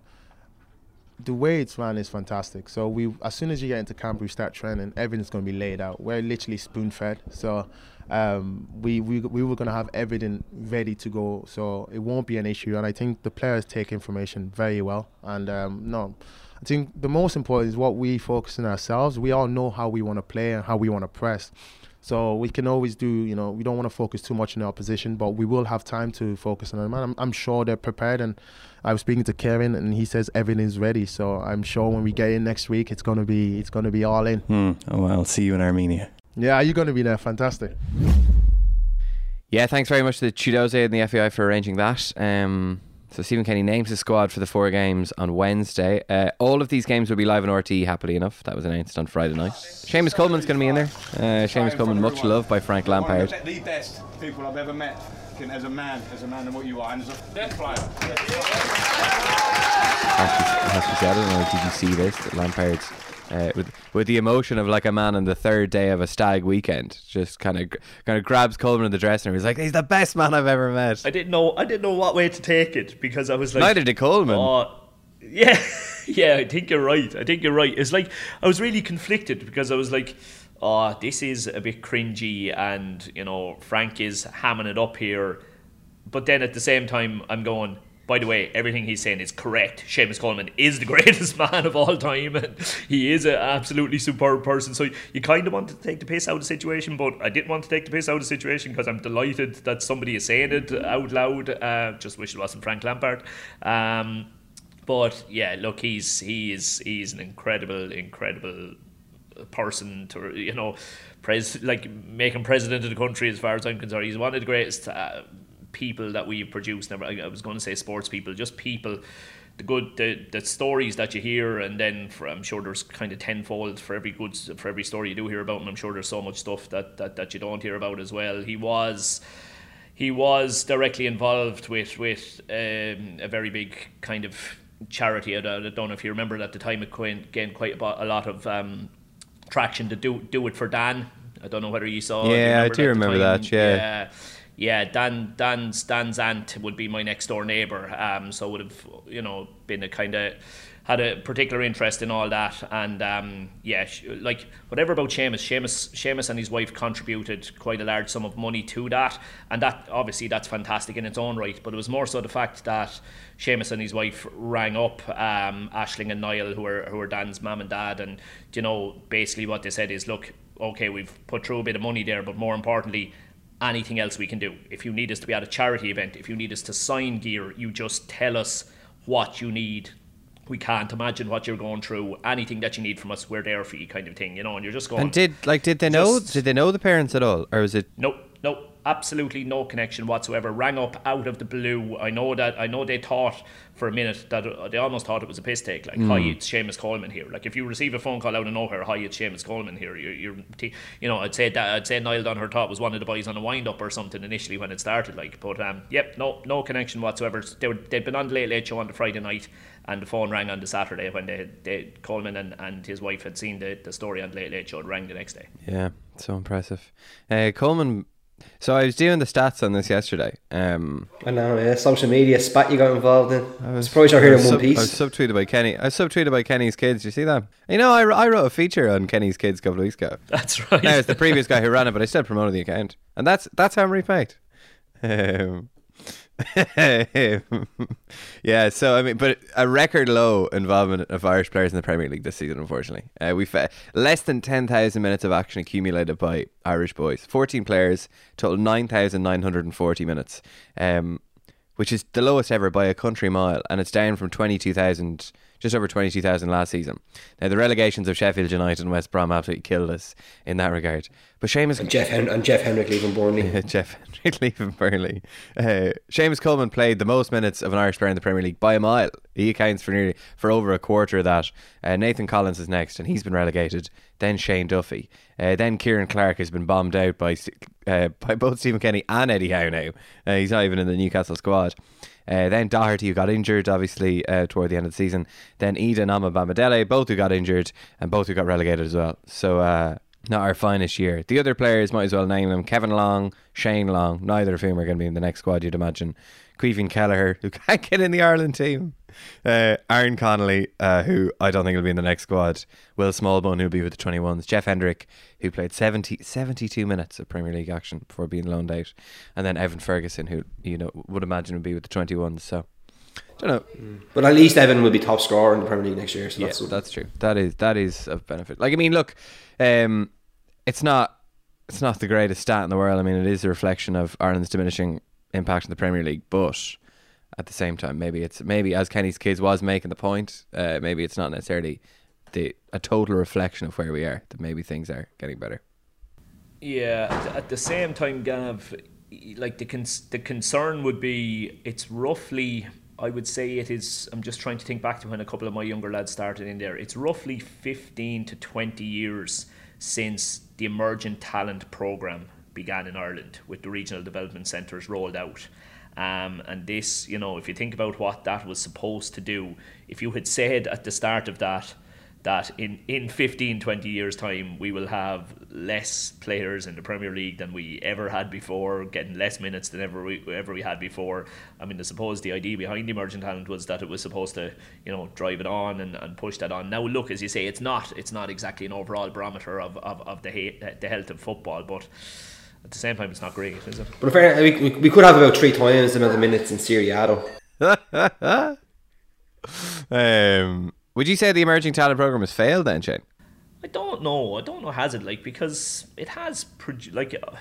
the way it's run is fantastic. So we, as soon as you get into camp, we start training. Everything's going to be laid out. We're literally spoon fed. So um, we we we were going to have everything ready to go. So it won't be an issue. And I think the players take information very well. And um, no, I think the most important is what we focus on ourselves. We all know how we want to play and how we want to press. So we can always do, you know, we don't want to focus too much on the opposition, but we will have time to focus on them. And I'm, I'm sure they're prepared. And I was speaking to Kevin, and he says everything's ready. So I'm sure when we get in next week, it's gonna be it's gonna be all in. Hmm. Oh well, I'll see you in Armenia. Yeah, are you gonna be there? Fantastic. Yeah, thanks very much to Chidozie and the F A I for arranging that. Um, So Stephen Kenny names his squad for the four games on Wednesday. Uh, all of these games will be live on R T E, happily enough. That was announced on Friday night. Seamus Coleman's going to be in there. Uh, Seamus Coleman, much loved by Frank Lampard. One of the best people I've ever met, as a man, as a man and what you are, and as a player. Has to be said, I don't know, did you see this? Lampard's Uh, with with the emotion of like a man on the third day of a stag weekend, just kind of kind of grabs Coleman in the dressing room. He's like, he's the best man I've ever met. I didn't know I didn't know what way to take it, because I was like, neither did Coleman. Oh, yeah, yeah. I think you're right. I think you're right. It's like I was really conflicted, because I was like, oh, this is a bit cringy, and you know, Frank is hamming it up here, but then at the same time, I'm going, by the way, everything he's saying is correct. Seamus Coleman is the greatest man of all time, and he is an absolutely superb person. So you kind of want to take the piss out of the situation, but I didn't want to take the piss out of the situation, because I'm delighted that somebody is saying it out loud. Uh, just wish it wasn't Frank Lampard. Um, but yeah, look, he's he is he's an incredible, incredible person to, you know, pres like make him president of the country. As far as I'm concerned, he's one of the greatest Uh, people that we've produced. Never, I was going to say sports people, just people, the good, the, the stories that you hear, and then for, I'm sure there's kind of tenfold for every good, for every story you do hear about, and I'm sure there's so much stuff that that, that you don't hear about as well. He was, he was directly involved with with um, a very big kind of charity. I don't, I don't know if you remember, at the time it gained quite a lot of um, traction to do do it for Dan. I don't know whether you saw. Yeah, you I do remember that. Yeah. yeah. Yeah, Dan, Dan's, Dan's aunt would be my next door neighbour, um, so would have, you know, been a kind of, had a particular interest in all that, and um, yeah, sh- like whatever about Seamus, Seamus, Seamus and his wife contributed quite a large sum of money to that, and that obviously that's fantastic in its own right, but it was more so the fact that Seamus and his wife rang up um, Aisling and Niall, who are who are Dan's mum and dad, and you know, basically what they said is, look, okay, we've put through a bit of money there, but more importantly, anything else we can do. If you need us to be at a charity event, if you need us to sign gear, you just tell us what you need. We can't imagine what you're going through. Anything that you need from us, we're there for you, kind of thing, you know. And you're just going. And did like did they know? Just- Did they know the parents at all, or was it? Nope, nope, absolutely no connection whatsoever. Rang up out of the blue. I know that. I know they thought for a minute that uh, they almost thought it was a piss take. Like, Mm. hi, it's Seamus Coleman here. Like, if you receive a phone call out of nowhere, hi, it's Seamus Coleman here. You're, you're t- you know, I'd say that I'd say Niall Donoghue thought was one of the boys on a wind up or something initially when it started. Like, but um, yep, no, no connection whatsoever. They were, they'd been on the Late Late Show on the Friday night, and the phone rang on the Saturday when they, they Coleman and, and his wife had seen the, the story on the Late Late Show. It rang the next day. Yeah, so impressive. Uh, Coleman. So I was doing the stats on this yesterday. Um, I know, yeah, social media spat you got involved in. I was surprised you're here I in was one sub- piece. I was subtweeted by Kenny. I was subtweeted by Kenny's kids. You see that? You know, I, I wrote a feature on Kenny's kids a couple of weeks ago. That's right. Now it's the previous guy who ran it, but I still promoted the account, and that's that's how I'm repaid. Um, yeah, so I mean, but a record low involvement of Irish players in the Premier League this season, unfortunately. Uh, we've uh, less than ten thousand minutes of action accumulated by Irish boys. fourteen players, total nine thousand nine hundred forty minutes, um, which is the lowest ever by a country mile, and it's down from twenty-two thousand, just over twenty-two thousand last season. Now, the relegations of Sheffield United and West Brom absolutely killed us in that regard. But Seamus... And Jeff, Hen- and Jeff Hendrick leaving Burnley. Jeff Hendrick leaving Burnley. Uh, Seamus Coleman played the most minutes of an Irish player in the Premier League by a mile. He accounts for nearly for over a quarter of that. Uh, Nathan Collins is next, and he's been relegated. Then Shane Duffy. Uh, then Kieran Clark has been bombed out by uh, by both Stephen Kenny and Eddie Howe now. Uh, he's not even in the Newcastle squad. Uh, then Doherty, who got injured, obviously, uh, toward the end of the season. Then Ida and Amma Bamidele, both who got injured, and both who got relegated as well. So, uh, not our finest year. The other players, might as well name them: Kevin Long, Shane Long, neither of whom are going to be in the next squad, you'd imagine. Queven Kelleher, who can't get in the Ireland team. Uh, Aaron Connolly, uh, who I don't think will be in the next squad. Will Smallbone, who'll be with the twenty-ones. Jeff Hendrick, who played seventy, seventy-two minutes of Premier League action before being loaned out. And then Evan Ferguson, who, you know, would imagine would be with the twenty-ones. So, don't know. But at least Evan will be top scorer in the Premier League next year. So Yeah, that's, that's true. That is that is of benefit. Like, I mean, look, um, it's not it's not the greatest stat in the world. I mean, it is a reflection of Ireland's diminishing impact in the Premier League, but at the same time, maybe it's maybe as Kenny's kids was making the point, uh, maybe it's not necessarily the a total reflection of where we are. That maybe things are getting better. Yeah, at- at the same time, Gav, like the cons- the concern would be it's roughly, I would say it is, I'm just trying to think back to when a couple of my younger lads started in there. It's roughly fifteen to twenty years since the Emerging Talent Programme began in Ireland, with the regional development centres rolled out. Um, and this, you know, if you think about what that was supposed to do, if you had said at the start of that, that in, in fifteen, twenty years' time we will have less players in the Premier League than we ever had before, getting less minutes than ever we, ever we had before. I mean, I suppose the idea behind the Emerging Talent was that it was supposed to, you know, drive it on and, and push that on. Now, look, as you say, it's not it's not exactly an overall barometer of, of, of the, he- the health of football, but at the same time, it's not great, is it? But in fairness, we, we could have about three times the amount of minutes in Serie A, though. um... Would you say the Emerging Talent Programme has failed then, Shane? I don't know. I don't know, has it? Like, because it has, produ- like, uh,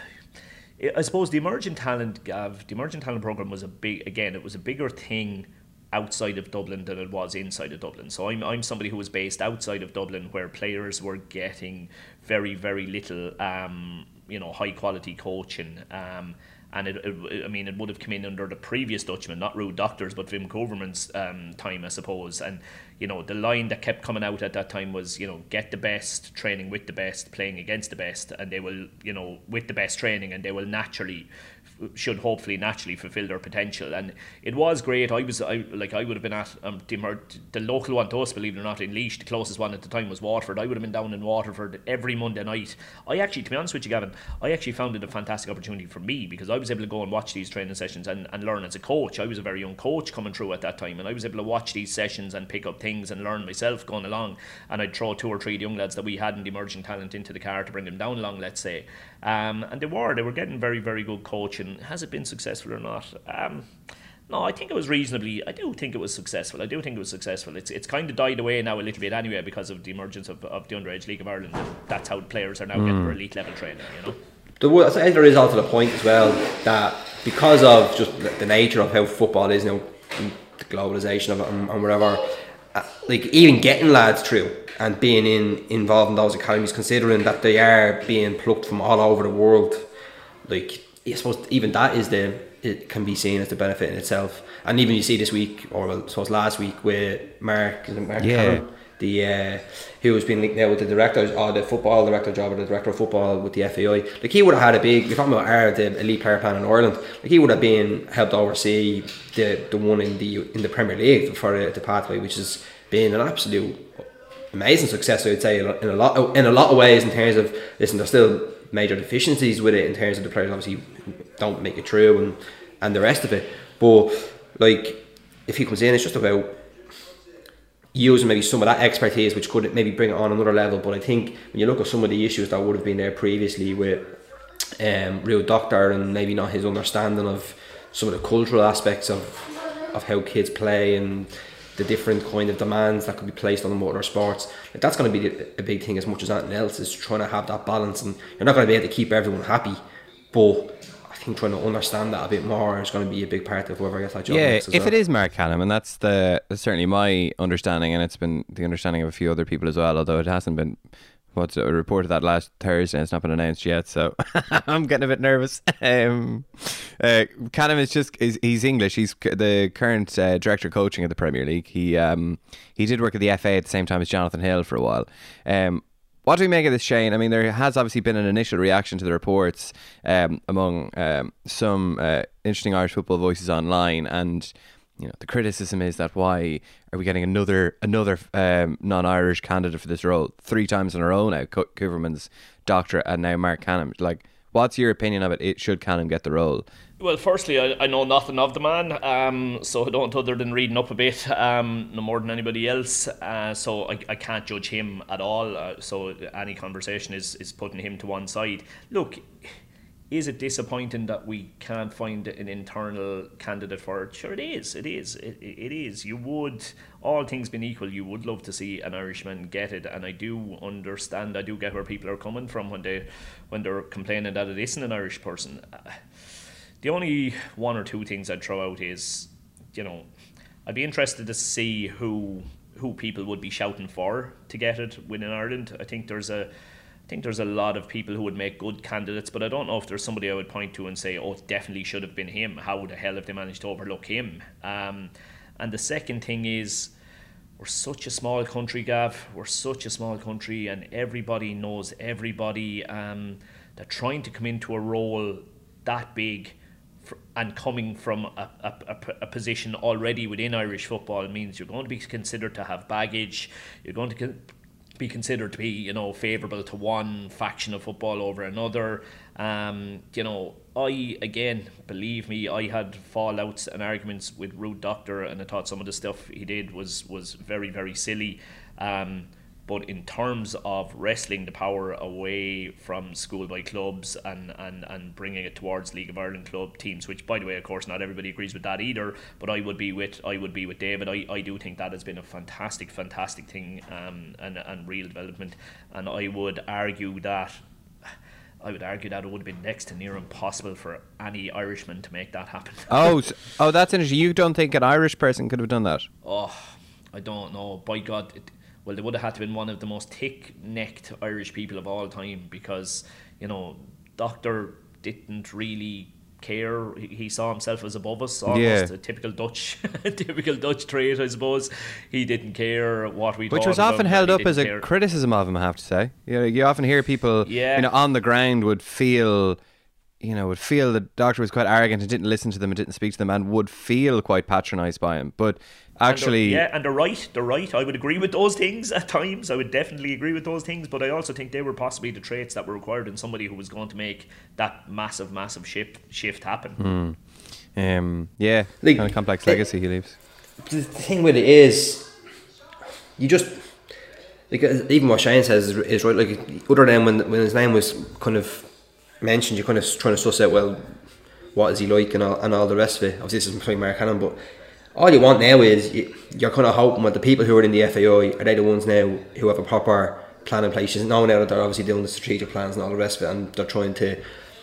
I suppose the Emerging Talent, Gav, the Emerging Talent Programme was a big, again, it was a bigger thing outside of Dublin than it was inside of Dublin. So I'm I'm somebody who was based outside of Dublin, where players were getting very, very little, um, you know, high quality coaching. Um, And it, it, I mean, it would have come in under the previous Dutchman, not Ruud Doctors, but Wim Koverman's um, time, I suppose. And, you know, the line that kept coming out at that time was, you know, get the best, training with the best, playing against the best, and they will, you know, with the best training, and they will naturally, should hopefully naturally fulfill their potential. And it was great. I was, I like, I would have been at um, the, the local one to us, believe it or not, in Laois. The closest one at the time was Waterford. I would have been down in Waterford every Monday night. I actually, to be honest with you, Gavin, I actually found it a fantastic opportunity for me, because I was able to go and watch these training sessions and, and learn as a coach. I was a very young coach coming through at that time, and I was able to watch these sessions and pick up things and learn myself going along. And I'd throw two or three young lads that we had in the Emerging Talent into the car to bring them down along, let's say. Um, and they were, they were getting very, very good coaching. Has it been successful or not? Um, no, I think it was reasonably, I do think it was successful. I do think it was successful. It's it's kind of died away now a little bit anyway because of the emergence of, of the Underage League of Ireland. That's how players are now mm. getting their elite level training, you know. There, I think there is also the point as well that because of just the nature of how football is now, the globalisation of it and, and whatever, uh, like even getting lads through and being in involved in those academies, considering that they are being plucked from all over the world, like I suppose even that is the it can be seen as the benefit in itself. And even you see this week, or well, I suppose last week, with Mark, is it Mark yeah. Cannon, the uh, who has been linked now with the director, or the football director job, or the director of football with the F A I. Like he would have had a big. You're talking about our the elite player plan in Ireland. Like he would have been helped oversee the the one in the in the Premier League for the, the pathway, which has been an absolute amazing success. I'd say in a lot in a lot of ways. In terms of listen, there's still major deficiencies with it in terms of the players obviously don't make it through and and the rest of it. But like if he comes in, it's just about using maybe some of that expertise, which could maybe bring it on another level. But I think when you look at some of the issues that would have been there previously with um, Ruud Doctor and maybe not his understanding of some of the cultural aspects of of how kids play and the different kind of demands that could be placed on them with other sports, like that's going to be a big thing as much as anything else, is trying to have that balance. And you're not going to be able to keep everyone happy, but I think trying to understand that a bit more is going to be a big part of whoever gets that job. Yeah, next as if well. it is Mark Canham, and that's the that's certainly my understanding, and it's been the understanding of a few other people as well, although it hasn't been what's it, reported that last Thursday and it's not been announced yet, so I'm getting a bit nervous. Um, uh, Canham is just is, he's English. He's c- the current uh, director of coaching of the Premier League. He um he did work at the F A at the same time as Jonathan Hill for a while. Um, what do we make of this, Shane? I mean, there has obviously been an initial reaction to the reports um, among um, some uh, interesting Irish football voices online, and you know the criticism is that why are we getting another another um, non-Irish candidate for this role three times in a row now? Co- Kuverman's doctorate and now Mark Canham. Like, what's your opinion of it? It should Canham get the role? Well, firstly, I, I know nothing of the man, um, so I don't, other than reading up a bit, um, no more than anybody else. Uh, so I, I can't judge him at all. Uh, so any conversation is, is putting him to one side. Look, is it disappointing that we can't find an internal candidate for it? Sure, it is. It is. It, it is. You would, all things being equal, you would love to see an Irishman get it, and I do understand. I do get where people are coming from when they when they're complaining that it isn't an Irish person. Uh, The only one or two things I'd throw out is, you know, I'd be interested to see who who people would be shouting for to get it within Ireland. I think there's a I think there's a lot of people who would make good candidates, but I don't know if there's somebody I would point to and say, oh, it definitely should have been him. How the hell have they managed to overlook him? Um, And the second thing is, we're such a small country, Gav. We're such a small country, and everybody knows everybody. Um, they're trying to come into a role that big, for, and coming from a, a, a, a position already within Irish football means you're going to be considered to have baggage. You're going to con- be considered to be, you know, favourable to one faction of football over another. Um, you know, I, again, believe me, I had fallouts and arguments with Rude Doctor, and I thought some of the stuff he did was, was very, very silly. Um, but in terms of wrestling the power away from schoolboy clubs and, and, and bringing it towards League of Ireland club teams, which, by the way, of course, not everybody agrees with that either, but I would be with I would be with David. I, I do think that has been a fantastic, fantastic thing, um, and, and real development. And I would argue that I would argue that it would have been next to near impossible for any Irishman to make that happen. Oh, so, oh, that's interesting. You don't think an Irish person could have done that? Oh, I don't know. By God, it, well, they would have had to have been one of the most thick-necked Irish people of all time, because, you know, Doctor didn't really care. He, he saw himself as above us, almost Yeah. a typical Dutch, typical Dutch trait, I suppose. He didn't care what we Which thought was about often him, held he up as a didn't care. criticism of him, I have to say. You know, you often hear people, Yeah. you know, on the ground would feel, you know, would feel the Doctor was quite arrogant and didn't listen to them and didn't speak to them, and would feel quite patronised by him. But actually, And they're, yeah, and they're right. They're right. I would agree with those things at times. I would definitely agree with those things. But I also think they were possibly the traits that were required in somebody who was going to make that massive, massive shift shift happen. mm, um, yeah, Like, kind of complex the- legacy he leaves. The thing with it is, you just, like, even what Shane says is, is right. Like, other than when when his name was kind of mentioned, you're kind of trying to suss out, well, what is he like and all, and all the rest of it. Obviously, this is between Mark Cannon, but all you want now is you, you're kind of hoping that the people who are in the F A I, are they the ones now who have a proper plan in place? You know now that they're obviously doing the strategic plans and all the rest of it, and they're trying to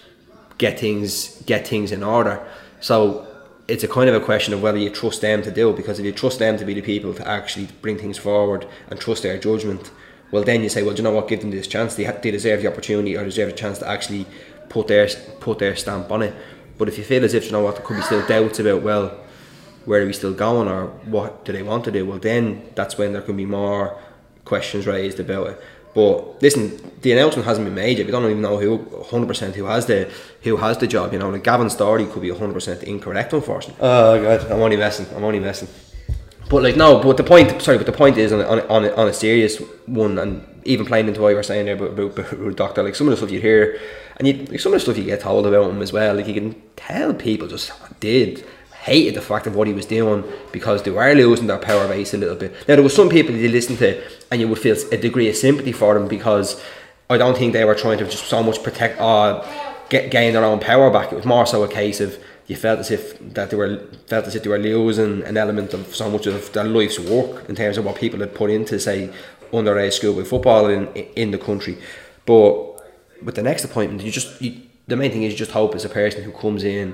get things get things in order. So it's a kind of a question of whether you trust them to do it, because if you trust them to be the people to actually bring things forward and trust their judgment, well, then you say, well, do you know what, give them this chance. They, ha- they deserve the opportunity, or deserve a chance to actually put their put their stamp on it. But if you feel as if, you know what, there could be still doubts about, well, where are we still going, or what do they want to do, well, then that's when there can be more questions raised about it. But listen, the announcement hasn't been made yet. We don't even know who one hundred percent who has the who has the job. You know, like Gavin Story could be one hundred percent incorrect, unfortunately. Oh God, I'm only messing. I'm only messing. But like no, but the point. Sorry, but the point is on a, on a, on a, on a serious one, and even playing into what you were saying there about, about, about Doctor. Like some of the stuff you hear, and you, like some of the stuff you get told about him as well. Like you can tell people just did. hated the fact of what he was doing, because they were losing their power base a little bit. Now there was some people you listen to and you would feel a degree of sympathy for them, because I don't think they were trying to just so much protect or get gain their own power back. It was more so a case of you felt as if that they were felt as if they were losing an element of so much of their life's work in terms of what people had put into, say, underage schoolboy football in in the country. But with the next appointment, you just you, the main thing is you just hope it's a person who comes in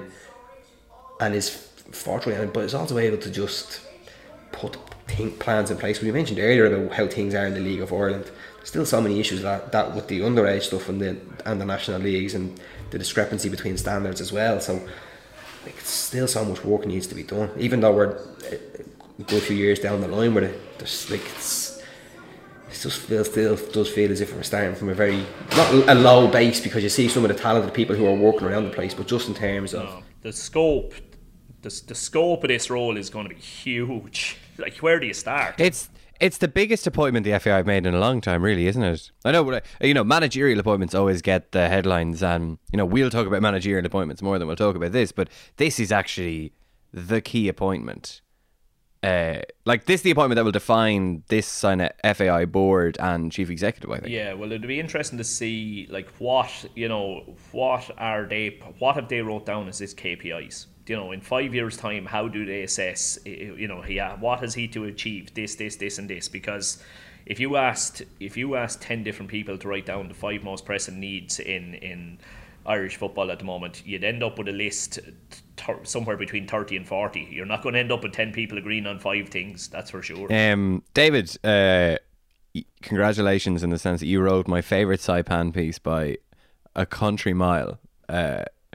and is fortunate, but is also able to just put think plans in place. We mentioned earlier about how things are in the League of Ireland. There's still so many issues that, that with the underage stuff and the and the national leagues, and the discrepancy between standards as well. So like, it's still so much work needs to be done, even though we're a good few years down the line with it. There's like it's it just feels still does feel as if we're starting from a very not a low base, because you see some of the talented people who are working around the place, but just in terms of no, the scope the, the scope of this role is going to be huge. Like, where do you start? It's it's the biggest appointment the F A I have made in a long time, really, isn't it? I know, but, you know, managerial appointments always get the headlines, and, you know, we'll talk about managerial appointments more than we'll talk about this, but this is actually the key appointment. Uh, like, this is the appointment that will define this kind of F A I board and chief executive, I think. Yeah, well, it'd be interesting to see, like, what, you know, what are they, what have they wrote down as his K P Is? You know, in five years' time, how do they assess, you know, yeah, what has he to achieve, this, this, this, and this? Because if you asked, if you asked ten different people to write down the five most pressing needs in, in Irish football at the moment, you'd end up with a list th- somewhere between thirty and forty. You're not going to end up with ten people agreeing on five things, that's for sure. Um, David, uh, congratulations in the sense that you wrote my favourite Saipan piece by a country mile. Uh,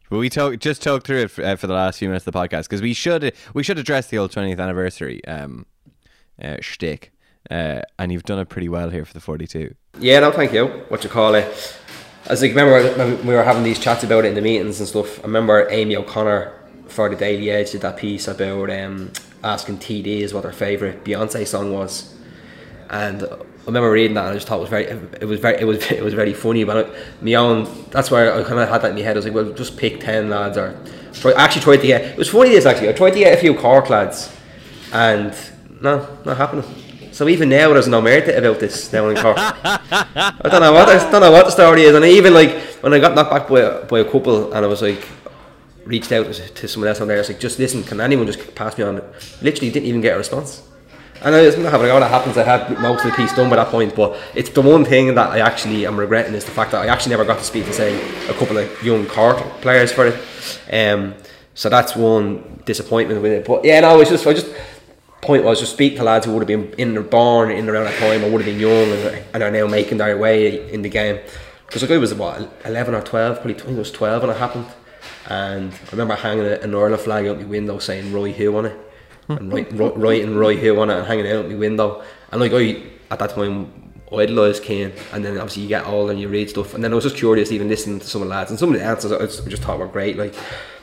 But we talk just talk through it for, uh, for the last few minutes of the podcast because we should we should address the old twentieth anniversary um, uh, shtick, uh, and you've done it pretty well here for the forty-two. Yeah, no, thank you. What you call it? As like, remember when we were having these chats about it in the meetings and stuff. I remember Amy O'Connor for the Daily Edge did that piece about um, asking T Ds what their favourite Beyonce song was, and I remember reading that and I just thought it was very, it was very, it was, it was very funny. But I, my own, that's where I kind of had that in my head. I was like, well, just pick ten lads, or try, I actually tried to get. It was funny this actually. I tried to get a few Cork lads, and no, not happening. So even now there's no merit about this down in Cork. I don't know what I don't know what the story is. And I even like when I got knocked back by a, by a couple, and I was like, reached out to someone else on there. I was like, just listen, can anyone just pass me on? Literally didn't even get a response. And I was not having all that happens. I had most of the piece done by that point, but it's the one thing that I actually am regretting is the fact that I actually never got to speak to say a couple of young Cork players for it. Um, so that's one disappointment with it. But yeah, no, it's just I just. Point was just speak to lads who would have been in or born in around that time or would have been young and, and are now making their way in the game. Because like I was what eleven or twelve, probably I think it was twelve when it happened, and I remember hanging a, an Ireland flag out my window saying Roy Hugh on it, and writing Roy and Roy Hugh on it and hanging it out my window. And like I at that time idolised Keane, and then obviously you get older and you read stuff, and then I was just curious even listening to some of the lads and some of the answers I just, I just thought were great. Like.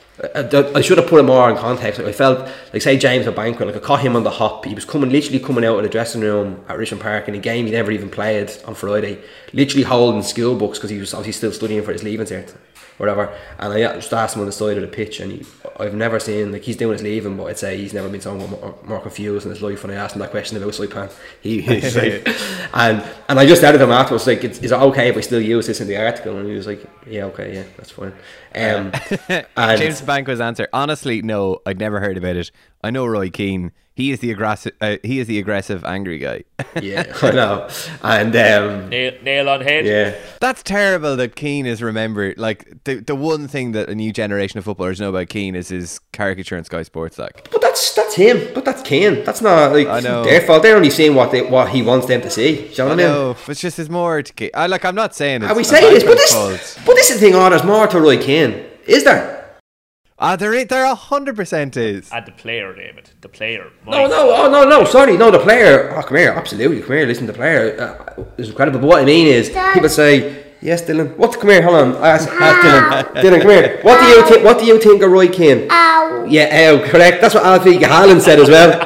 I, I should have put it more in context. Like I felt like say James O'Banquet, like I caught him on the hop. He was coming, literally coming out of the dressing room at Richmond Park in a game he never even played on Friday, literally holding school books because he was obviously still studying for his leaving cert, whatever. And I just asked him on the side of the pitch, and he, I've never seen like he's doing his leaving, but I'd say he's never been so more, more confused in his life. When I asked him that question about Saipan, he, he's like, and and I just said to him afterwards, like, is it okay if I still use this in the article? And he was like, yeah, okay, yeah, that's fine. Um, and James Banquo's answer: honestly, no, I'd never heard about it. I know Roy Keane. He is the aggressive. Uh, he is the aggressive, angry guy. Yeah, I know. And um, nail, nail on head. Yeah, that's terrible that Keane is remembered. Like the the one thing that a new generation of footballers know about Keane is his caricature in Sky Sports. Like, but that's that's him. But that's Keane. That's not like I know. their fault. They're only seeing what they what he wants them to see. Do you know what I mean? No, it's just there's more to Keane. I like. I'm not saying it's. Are we saying this? But this, but this is the thing. Oh, there's more to Roy Keane. Is there? Ah, there is, there a hundred percent is. At the player, David, the player. No, no, oh no, no, sorry, no, the player. Oh, come here, absolutely, come here. Listen, the player uh, is incredible. But what I mean is, people say, yes, Dylan. What? Come here, hold on. I ask, ask Dylan. Dylan, come here. What do you think? What do you think of Roy Keane? Ow. Yeah, ow. Correct. That's what Alfie Haaland said as well.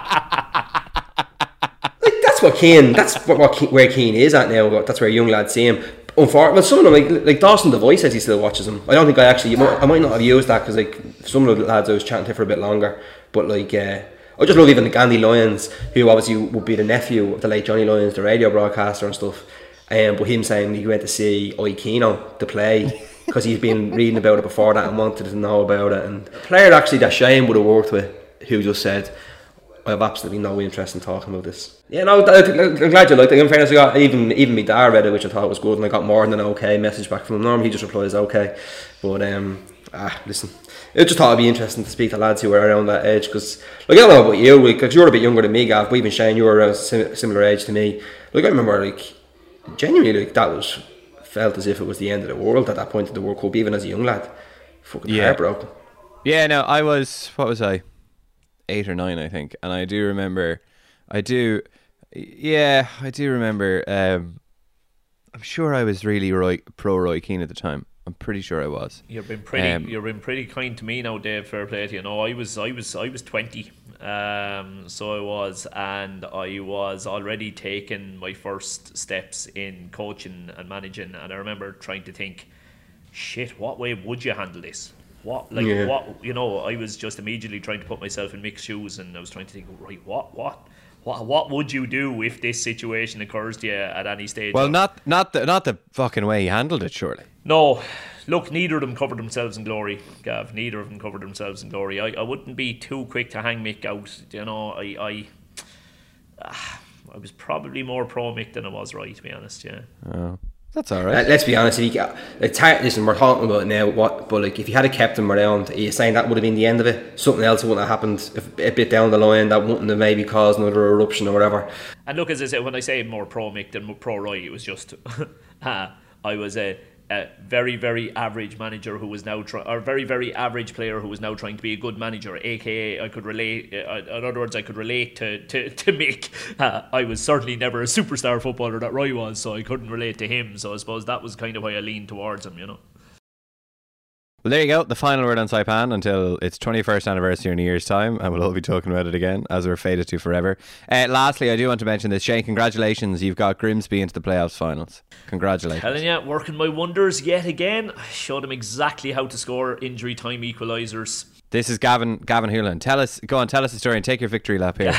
Like that's what Keane. That's what, what Keane, where Keane is at now. That's where young lads see him. Unfortunately, well, some of them like like Dawson Devoy says he still watches him. I don't think I actually. I might not have used that because like some of the lads I was chatting to for a bit longer. But like, uh, I just love even the Gandhi Lyons, who obviously would be the nephew of the late Johnny Lyons, the radio broadcaster and stuff. Um, but him saying he went to see Oikino to play because he's been reading about it before that and wanted to know about it. And a player actually that Shane would have worked with, who just said, I have absolutely no interest in talking about this. Yeah, no, I'm glad you liked it. In fairness, I got even even my dad read it, which I thought was good, and I got more than an okay message back from him. Normally, he just replies okay, but um, ah, listen, I just thought it'd be interesting to speak to lads who are around that age, because like I don't know about you, because you're a bit younger than me, Gav, but even Shane, you were a sim- similar age to me. Like I remember, like genuinely, like that was felt as if it was the end of the world at that point in the World Cup, even as a young lad. Fucking yeah. heartbroken. Yeah, no, I was. What was I? Eight or nine, I think, and I do remember. I do, yeah, I do remember. Um, I'm sure I was really Roy, pro Roy Keane at the time. I'm pretty sure I was. You've been pretty. Um, you've been pretty kind to me now, Dave. Fair play to you. No, I was. I was. I was twenty. Um, so I was, and I was already taking my first steps in coaching and managing. And I remember trying to think, shit, what way would you handle this? What like yeah. what you know? I was just immediately trying to put myself in Mick's shoes, and I was trying to think, right, what, what, what, what would you do if this situation occurs to you at any stage? Well, not not the not the fucking way he handled it, surely. No, look, neither of them covered themselves in glory, Gav. Neither of them covered themselves in glory. I, I wouldn't be too quick to hang Mick out. You know, I I, uh, I was probably more pro Mick than I was right, to be honest. Yeah. Oh. That's all right. Uh, let's be honest. If you, it's hard, listen, we're talking about it now. What, but like, if you had kept him around, are you saying that would have been the end of it? Something else wouldn't have happened if, a bit down the line that wouldn't have maybe caused another eruption or whatever. And look, as I said, when I say more pro Mick than pro Roy, it was just uh, I was a. Uh, a very, very average manager who was now trying, or very, very average player who was now trying to be a good manager, aka I could relate, uh, in other words, I could relate to, to, to Mick. Uh, I was certainly never a superstar footballer that Roy was, so I couldn't relate to him, so I suppose that was kind of why I leaned towards him, you know. Well, there you go. The final word on Saipan until its twenty-first anniversary in a year's time, and we'll all be talking about it again, as we're fated to forever. Uh, lastly, I do want to mention this. Shane, congratulations. You've got Grimsby into the playoffs finals. Congratulations. Telling you, working my wonders yet again. I showed him exactly how to score injury time equalisers. This is Gavin Gavin Hewlin. Tell us, go on, tell us the story and take your victory lap here.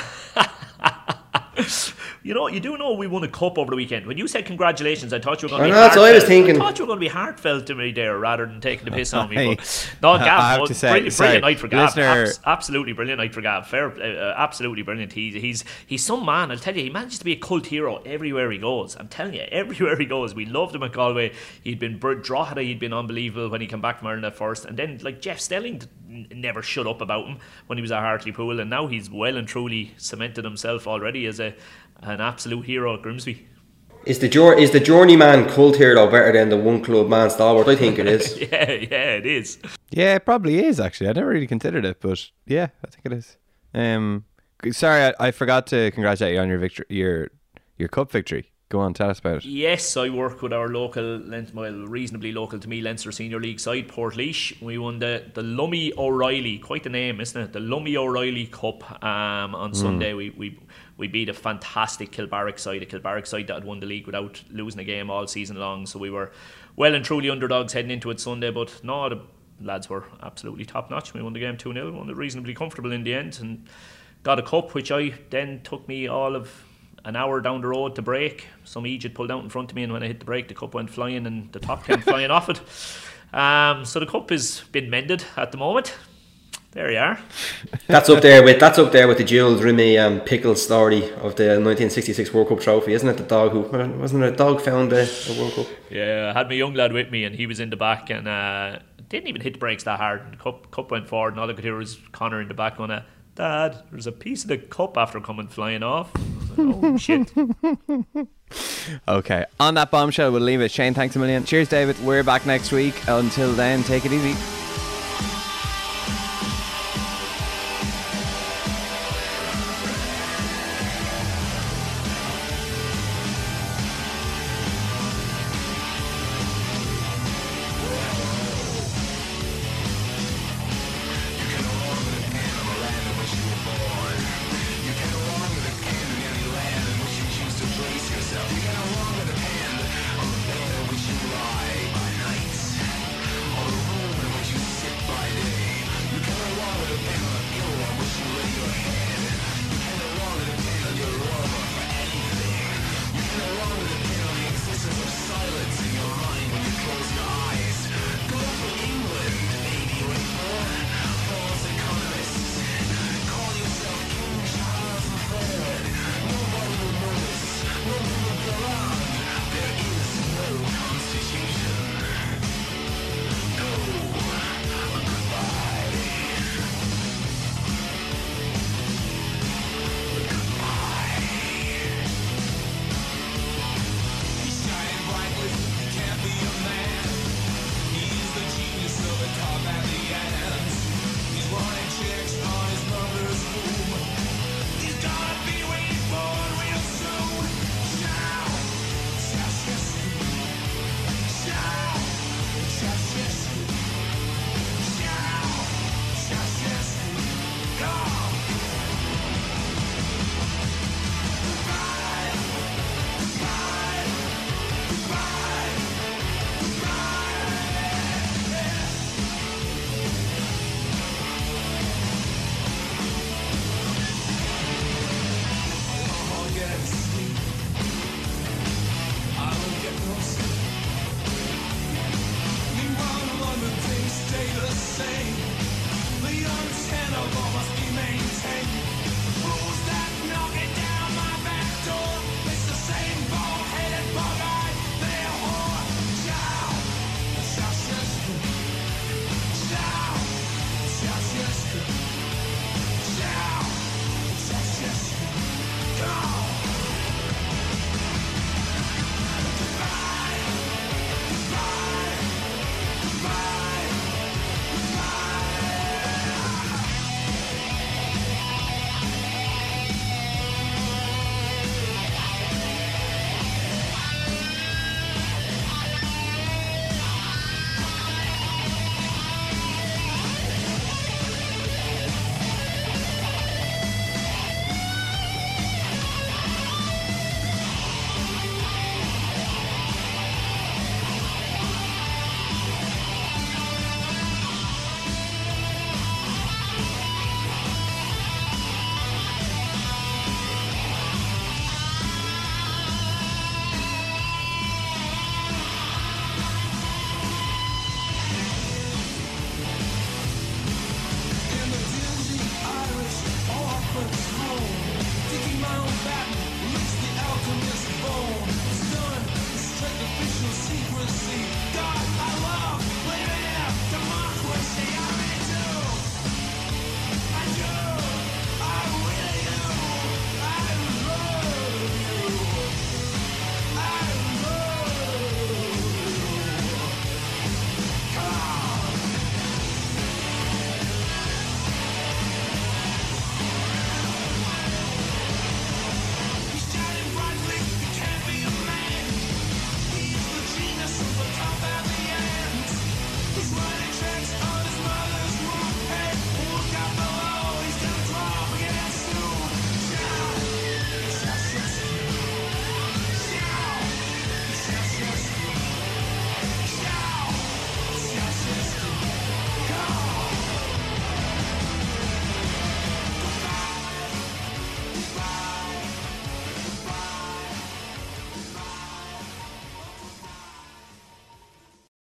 You know, you do know we won a cup over the weekend. When you said congratulations, I thought you were going to I be know, that's what I was thinking. I thought you were going to be heartfelt to me there rather than taking the piss on me. Hey, But no, Gav, I have oh, to say, brilliant, sorry, brilliant night for Gav. listener- Abs- absolutely brilliant night for Gav. Fair, uh, absolutely brilliant. He's he's he's some man. I'll tell you, he manages to be a cult hero everywhere he goes. I'm telling you, everywhere he goes. We loved him at Galway. He'd been Drogheda. He'd been unbelievable when he came back from Ireland at first, and then like Jeff Stelling n- never shut up about him when he was at Hartlepool, and now he's well and truly cemented himself already as a an absolute hero at Grimsby. Is the jour- is the journeyman cult hero better than the one club man stalwart? I think it is. yeah, yeah, it is. Yeah, it probably is, actually. I never really considered it, but yeah, I think it is. Um, sorry, I, I forgot to congratulate you on your victory, your your cup victory. Go on, tell us about it. Yes, I work with our local, well, reasonably local to me, Leinster Senior League side, Portlaoise. We won the, the Lummy O'Reilly, quite the name, isn't it? The Lummy O'Reilly Cup um, on mm. Sunday. We, we we beat a fantastic Kilbarrack side, a Kilbarrack side that had won the league without losing a game all season long. So we were well and truly underdogs heading into it Sunday, but no, the lads were absolutely top notch. We won the game two nil, won it reasonably comfortable in the end, and got a cup, which I then took me all of an hour down the road to break. Some Egypt pulled out in front of me, and when I hit the brake, the cup went flying and the top came flying off it. Um, so the cup has been mended at the moment. There you are. That's up there with that's up there with the Jules Remy um, Pickles story of the nineteen sixty-six World Cup trophy, isn't it? The dog who wasn't it a dog found the, the World Cup? Yeah, I had my young lad with me, and he was in the back, and uh, didn't even hit the brakes that hard. The cup cup went forward, and all I could hear was Connor in the back going, uh, "Dad, there's a piece of the cup after coming flying off." Like, oh shit. Okay, on that bombshell, we'll leave it. Shane, thanks a million. Cheers, David. We're back next week. Until then, take it easy.